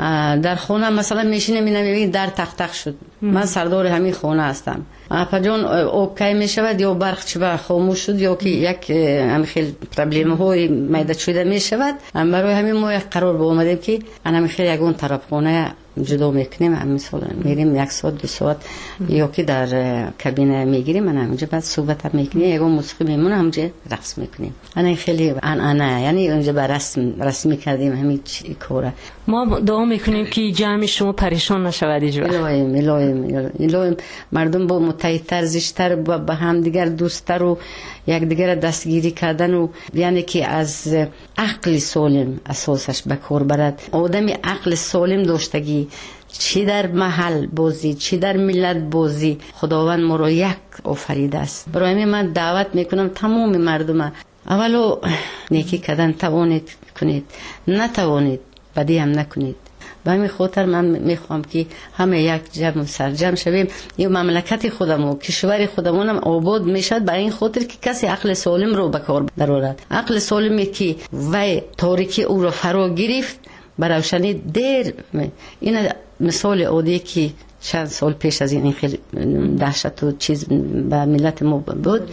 [SPEAKER 21] در خانه مثلا میشینیم میبینیم در تخت تخت شد. من سردار همین خانه هستم. پجان اوکی میشود یا برق چه خاموش شد یا که یک هم خیلی پرابلم های میداد شده میشود. برای همین ما یک قرار با اومدیم که انا خیلی یگون طرف خانه جدا میکنیم. هم مثلا میریم یک ساعت دو ساعت یا که در کابینه میگیریم من همونجا بعد صحبت هم میکنیم یگون موسیقی میمونه همونجا رقص میکنیم. انا خیلی ان انا یعنی اونجا بر رسم رسمی کردیم همین کاره.
[SPEAKER 6] ما دعا میکنیم که جمع شما پریشان نشود اینجا.
[SPEAKER 21] الهی الهی الهی مردم با متحدتر زیشتر با هم دیگر دوستتر و یک دیگر دستگیری کردن و یعنی که از عقل سالم اساسش به کار برد. آدمی عقل سالم داشتگی چی در محل بازی چی در ملت بازی خداوند ما را یک آفریده است. برای من دعوت میکنم تمام مردم اولو نیکی کردن توانید کنید نتوانید بدی هم نکنید. به همین خاطر من میخوام که همه یک جمع سرجم شویم. این مملکت خودمون و کشور خودمونم آباد میشد برای این خاطر که کسی عقل سالم رو به کار درآورد. عقل سالمی که وی تاریکی او رو فرا گرفت برای روشنی دیر. این مثال عادی که چند سال پیش از این خیلی دهشت و چیز به ملت ما بود.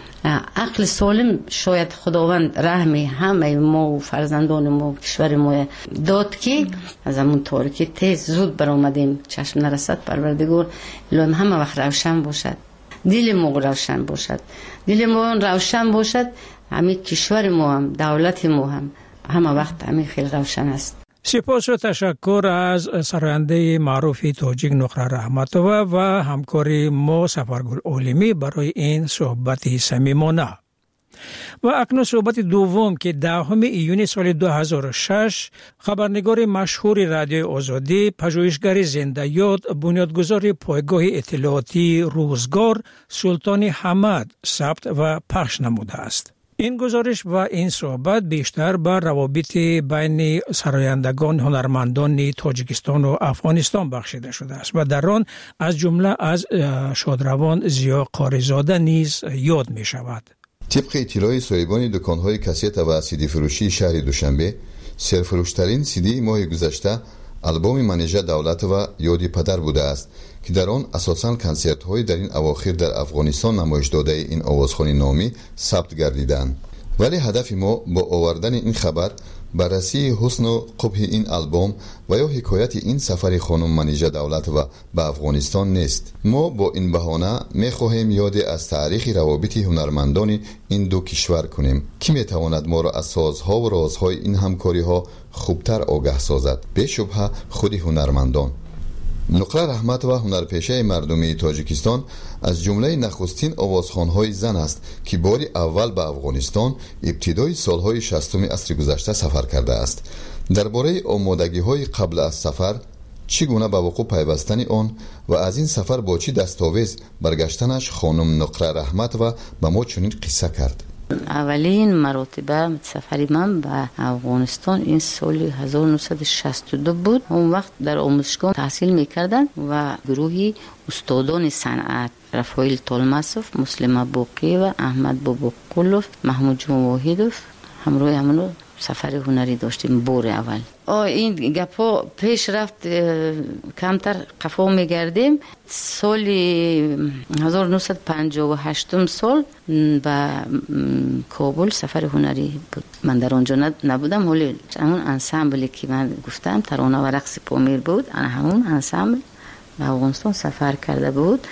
[SPEAKER 21] عقل سالم شاید خداوند رحمی همه ما و فرزندان ما و کشور ما داد که از همون تاریکی تیز زود برآمدیم. چشم نرسد پروردگار الهی همه وقت روشن باشد. دل ما روشن باشد. دل ما روشن باشد. همین کشور ما هم دولت ما هم همه وقت همین خیلی روشن است.
[SPEAKER 22] سپاس و تشکر از سراینده معروف تاجیک نقره رحمتوه و همکاری ما سفرگل عالمی برای این صحبت صمیمانه. و اکنون صحبت دوم که دهم ایون سال دو هزار و شش خبرنگار مشهور رادیوی آزادی پژوهشگر زنده یاد بنیادگذار پایگاه اطلاعاتی روزگار سلطان حمد ثبت و پخش نموده است. این گزارش و این صحبت بیشتر بر روابط بین سرایندگان هنرمندان تاجیکستان و افغانستان بخشیده شده است و در آن از جمله از شادروان زیا قاریزاده نیز یاد می شود.
[SPEAKER 2] طبق اطلاع صاحبان دکان‌های کاست و سیدی فروشی شهر دوشنبه، سرفروشترین سیدی ماه گذشته آلبوم منیژه دولت و یادی پدر بوده است که در آن اساساً کنسرت‌های در این اواخر در افغانستان نمایش داده این آوازخوانی نامی ثبت گردیدند. ولی هدف ما با آوردن این خبر بررسی حسن و قبح این آلبوم و یا حکایت این سفر خانم منیژه دولت و به افغانستان نیست. ما با این بهانه می‌خواهیم یاد از تاریخ روابط هنرمندان این دو کشور کنیم که می‌تواند ما را از سازها و رازهای این همکاری‌ها خوبتر آگاه سازد. به شبهه خود هنرمندان. نقره رحمت و هنرپیشه مردمی تاجیکستان از جمله نخستین آوازخوان‌های زن است که بار اول به افغانستان ابتدای سالهای شصتم عصر گذشته سفر کرده است. درباره آمادگی‌های قبل از سفر، چگونه به وقوع پیوستن آن و از این سفر با چه دستاویز برگشتنش خانم نقره رحمت و به ما چنین قصه کرد.
[SPEAKER 21] اولین مرتبه سفری من به افغانستان این سال هزار و نهصد و شصت و دو بود. اون وقت در آموزشگاه تحصیل میکردن و گروهی استادان صنعت رفایل طالماسوف، مسلم بوقی و احمد باباقلوف، محمود جون واحدوف همراه همونو سفر هنری داشتیم بور اول. این گپا پیش رفت کمتر قفا میگردیم. سال هزار و نهصد و پنجاه و هشت سال به کابل سفر هنری بود. من در آنجا نبودم ولی همون انسامبلی که من گفتم ترانه و رقص پامیر بود، انا همون انسامبل به افغانستان سفر کرده بود.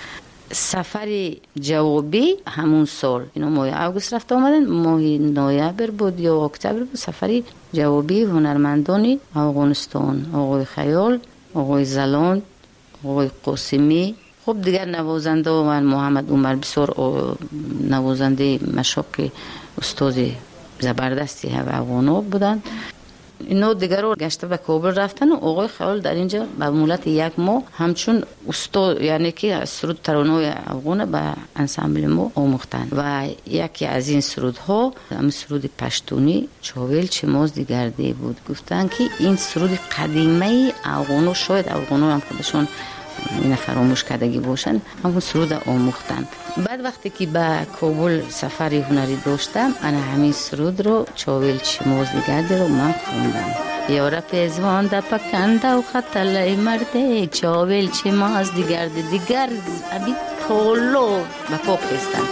[SPEAKER 21] سفر جوابی همون سال اینو ماه اوگوست رفت آمدن، ماه نوامبر بود یا اکتبر بود. سفر جوابی هنرمندان افغانستان، آقای خیال، آقای زلان، آقای قاسمی، خب دیگر نوازنده و من محمد عمر بسیار نوازنده مشاق استاد زبردستی افغانا بودن. اینا دیگر رو گشته به کابل رفتن و آقای خیال در اینجا به مولت یک ماه همچون استاد یعنی که سرود ترانه افغان به انسامبل ما آموختن و یکی از این سرودها هم سرود پشتونی چاویل چماز دیگرده بود. گفتن که این سرود قدیمی افغانو شاید افغانو هم خودشون این فراموش کردگی باشن همون سرود آموختن. بعد وقتی که به کابل سفر هنری داشتم انا همین سرود رو چاویل چماز دیگرده رو من خوندم. یارا پیزوان دا پکنده و خطلای مرده چاویل چماز دیگرده دیگر ابی تولو به پاک خستن.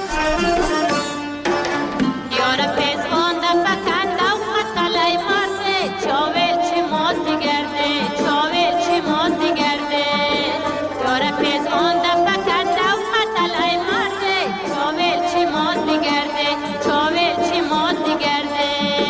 [SPEAKER 5] یارا پیزوان دا پکنده و خطلای مرده چاویل چماز دیگرده چاویل چماز دیگرده یارا پیزوان دا پکنده و خطلای مرده چاویل چماز دیگرده چاویل چماز دیگرده.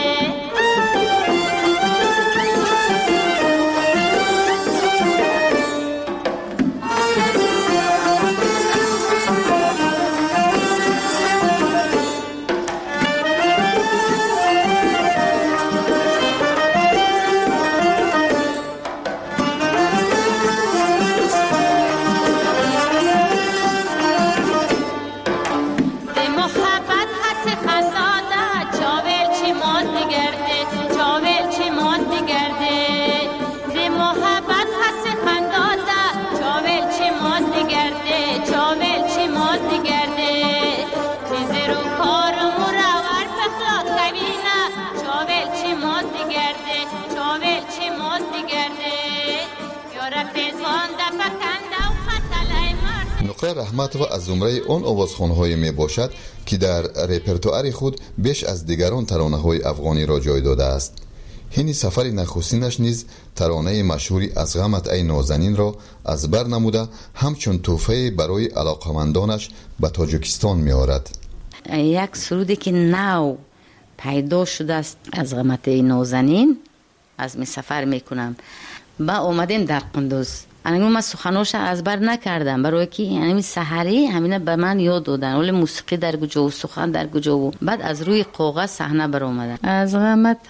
[SPEAKER 2] نقره رحمت و از زمره اون آوازخوان‌های می باشد که در رپرتوار خود بیش از دیگران ترانه‌های افغانی را جای داده است. هینی سفر نخستینش نیز ترانه مشهوری از غمت ای نازنین را از بر نموده همچون تحفه برای علاقمندانش به تاجیکستان می آورد.
[SPEAKER 21] یک سرودی که نو پیدا شده است از غمت ای نازنین از می سفر می کنم با اومدیم در قندوز. انا من سخنوش از بر نکردم برای که یعنی سحری همینه به من یاد دادن ولی موسیقی در کجا و سخن در کجا و بعد از روی کاغذ صحنه بر اومدن. از غمت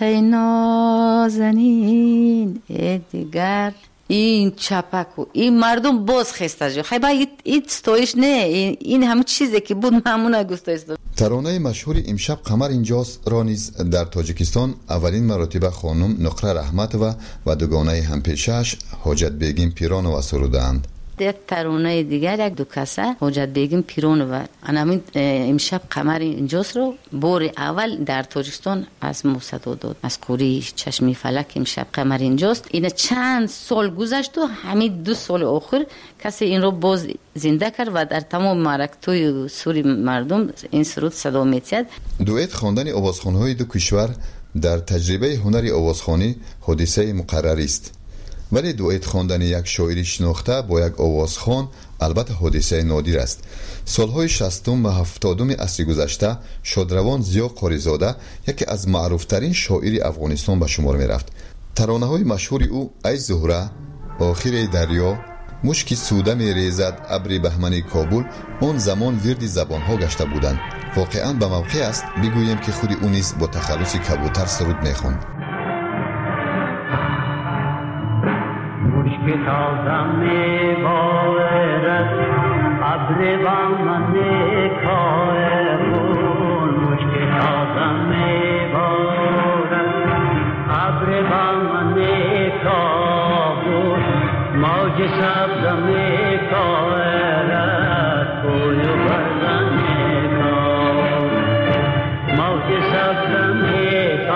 [SPEAKER 21] نازنین ای دیگر این چپک و این مردم باز خسته جو خیلی باید این ستایش نه این همه چیزی که بود همونه گستایش داد.
[SPEAKER 2] ترانه مشهور امشب قمر اینجاست را نیز در تاجیکستان اولین مرتبه خانم نقره رحمت و و دوگانه همپیشش حاجت بیگم پیرانو سرودند.
[SPEAKER 21] یک ترانه دیگر یک دو کسه حاجت بیگم پیرانو و همین امشب قمر اینجاست رو بار اول در تاجیکستان از موسیقی داد از کوری چشمی فلک امشب قمر اینجاست. این چند سال گذشت و همین دو سال آخر کسی این رو باز زنده کرد و در تمام معرکت‌های سوری مردم این سرود صدا می‌زد.
[SPEAKER 2] دوئت خواندن آوازخوان‌های دو کشور در تجربه هنری آوازخوانی حادثه مقرری است. ولی دوئت خواندن یک شاعری شناخته با یک آوازخوان البته حادثه نادر است. سالهای شصتم و هفتادم عصر گذشته شادروان ضیا قاریزاده یکی از معروفترین شاعری افغانستان به شمار می رفت. ترانه‌های مشهور او ای زهره، آخر دریا، مشکی سوده می ریزد ابر بهمن کابل اون زمان ورد زبانها گشته بودند. واقعا به موقع است بگوییم که خود او نیز با تخلص کبوتر سرود می خواند.
[SPEAKER 15] مشک تازه می بارد ابر بهمن کابل مشک تازه می بارد ابر بهمن کابل موج سبز می کارد کوی بردن می کار موج سبز می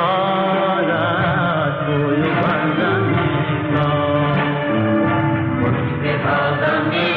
[SPEAKER 15] کارد کوی بردن می کار مشک تازه می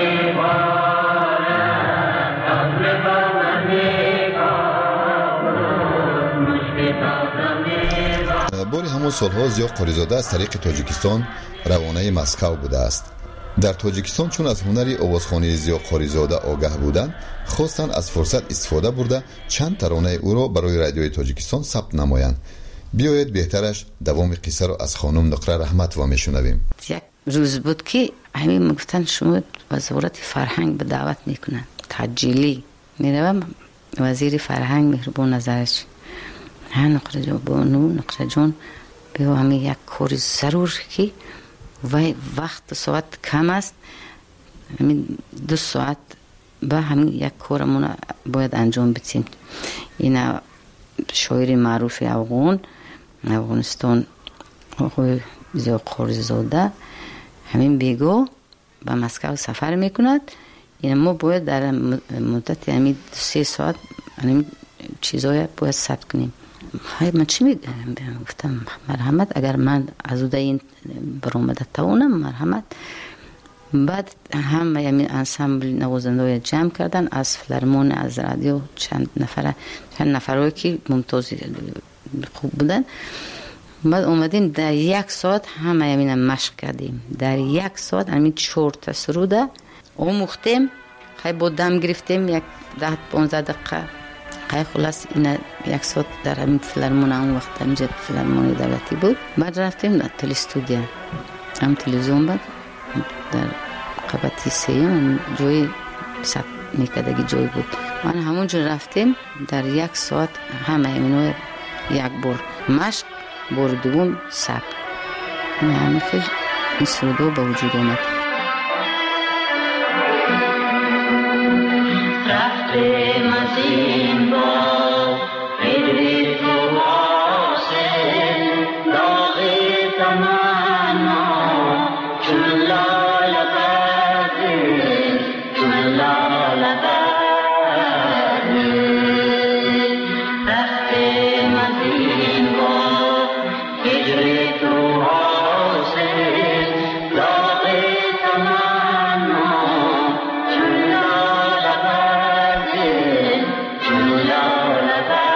[SPEAKER 15] بارد ابر بهمن کابل مشک تازه می
[SPEAKER 2] باری همون سالها ضیا قاریزاده از طریق تاجیکستان روانه مسکو بوده است. در تاجیکستان چون از هنری آوازخوانی ضیا قاریزاده آگاه بودند خواستند از فرصت استفاده برده چند ترانه او را برای رادیوی تاجیکستان ثبت نمایند. بیایید بهترش دوام قصه را از خانم نقره رحمت و میشنویم.
[SPEAKER 21] یک روز بود که همین گفتن شما وزارت فرهنگ به دعوت میکنن تجیلی میروم وزیر فرهنگ مهربان نظرش ها نقره جان بانو نقره جان بیا همین یک کاری ضرور که و وقت ساعت کم است، همین دو ساعت با همین یک کارمون باید انجام بدیم. این شاعر معروف افغان افغانستان آقای زیا قارزی زاده همین بیگو به مسکو سفر میکند. این ما باید در مدت همین سه ساعت همین چیزای باید ثبت کنیم. های من چی میگم؟ گفتم مرحمت اگر من از اون این برآمده تونم مرحمت. بعد هم همین انسامبل نوازنده جمع کردن از فیلارمون از رادیو چند نفر چند نفرایی که ممتاز خوب بودن. بعد اومدیم در یک ساعت همه همین مشق کردیم. در یک ساعت همین چهار تا سروده آموختیم. خیلی با دم گرفتیم یک ده پانزده دقیقه. خیلی خلاص این یک ساعت در همین فیلارمون اون وقت همینجا فیلارمون دولتی بود. بعد رفتیم در تل استودیو هم تلویزیون بود در قبطی سیم جای ثبت میکردگی جای بود. من همونجا رفتیم در یک ساعت همه همینو یک بار مشق بار دوم ثبت. این همین خیلی این سرودو به وجود آمد. رفتیم از این با پیری تو آسه داغی تمنا چون لال بردی چون لال بردی رفتیم از این با پیری تو آسه داغی تمنا چون لال بردی چون لال بردی.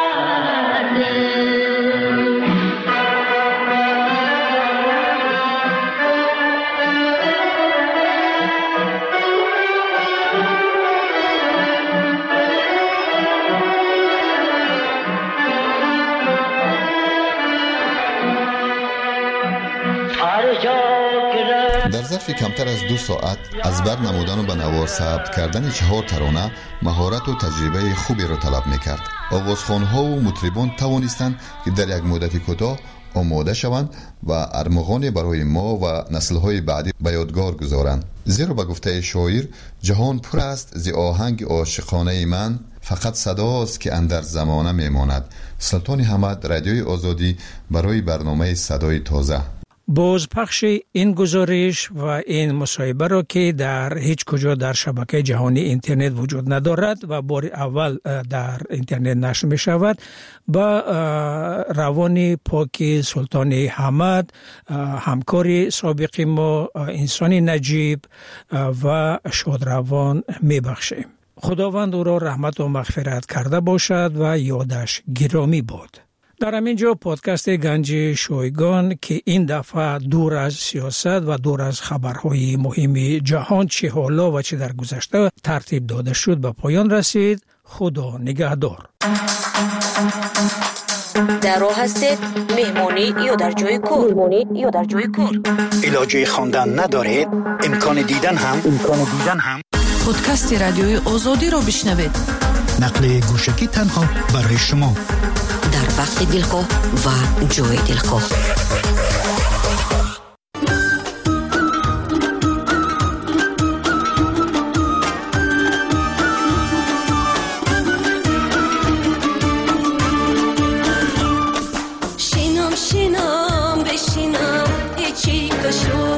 [SPEAKER 2] در ظرف کمتر از دو ساعت از بر نمودن و به نوار ثبت کردن چهار ترانه مهارت و تجربه خوبی را طلب میکرد. آوازخوان‌ها و مطربان توانستند که در یک مدت کوتاه آماده شوند و ارمغان برای ما و نسل‌های بعدی به یادگار گذارند. زیرا به گفته شاعر جهان پر است ز آهنگ عاشقانه من، فقط صداست که اندر زمانه میماند. سلطان حمد، رادیوی آزادی، برای برنامه صدای تازه.
[SPEAKER 22] بازپخش این گزارش و این مصاحبه را که در هیچ کجا در شبکه جهانی اینترنت وجود ندارد و بار اول در اینترنت نشر می شود با روان پاک سلطان حمد، همکار سابق ما، انسان نجیب و شادروان می بخشیم. خداوند او را رحمت و مغفرت کرده باشد و یادش گرامی باد. در همینجا پادکست گنج شایگان که این دفعه دور از سیاست و دور از خبرهای مهم جهان چه حالا و چه در گذشته ترتیب داده شد به پایان رسید. خدا نگهدار.
[SPEAKER 3] در راه هستید مهمانی یا در جای کار مهمانی یا در جای کار
[SPEAKER 8] علاجه خواندن ندارید امکان دیدن هم امکان دیدن هم
[SPEAKER 10] پادکست رادیوی آزادی را بشنوید.
[SPEAKER 7] نقل گوشکی تنها برای شما
[SPEAKER 3] در وقت دلخواه و جای دلخواه.
[SPEAKER 5] شینم شینم بشینم هیچی کشو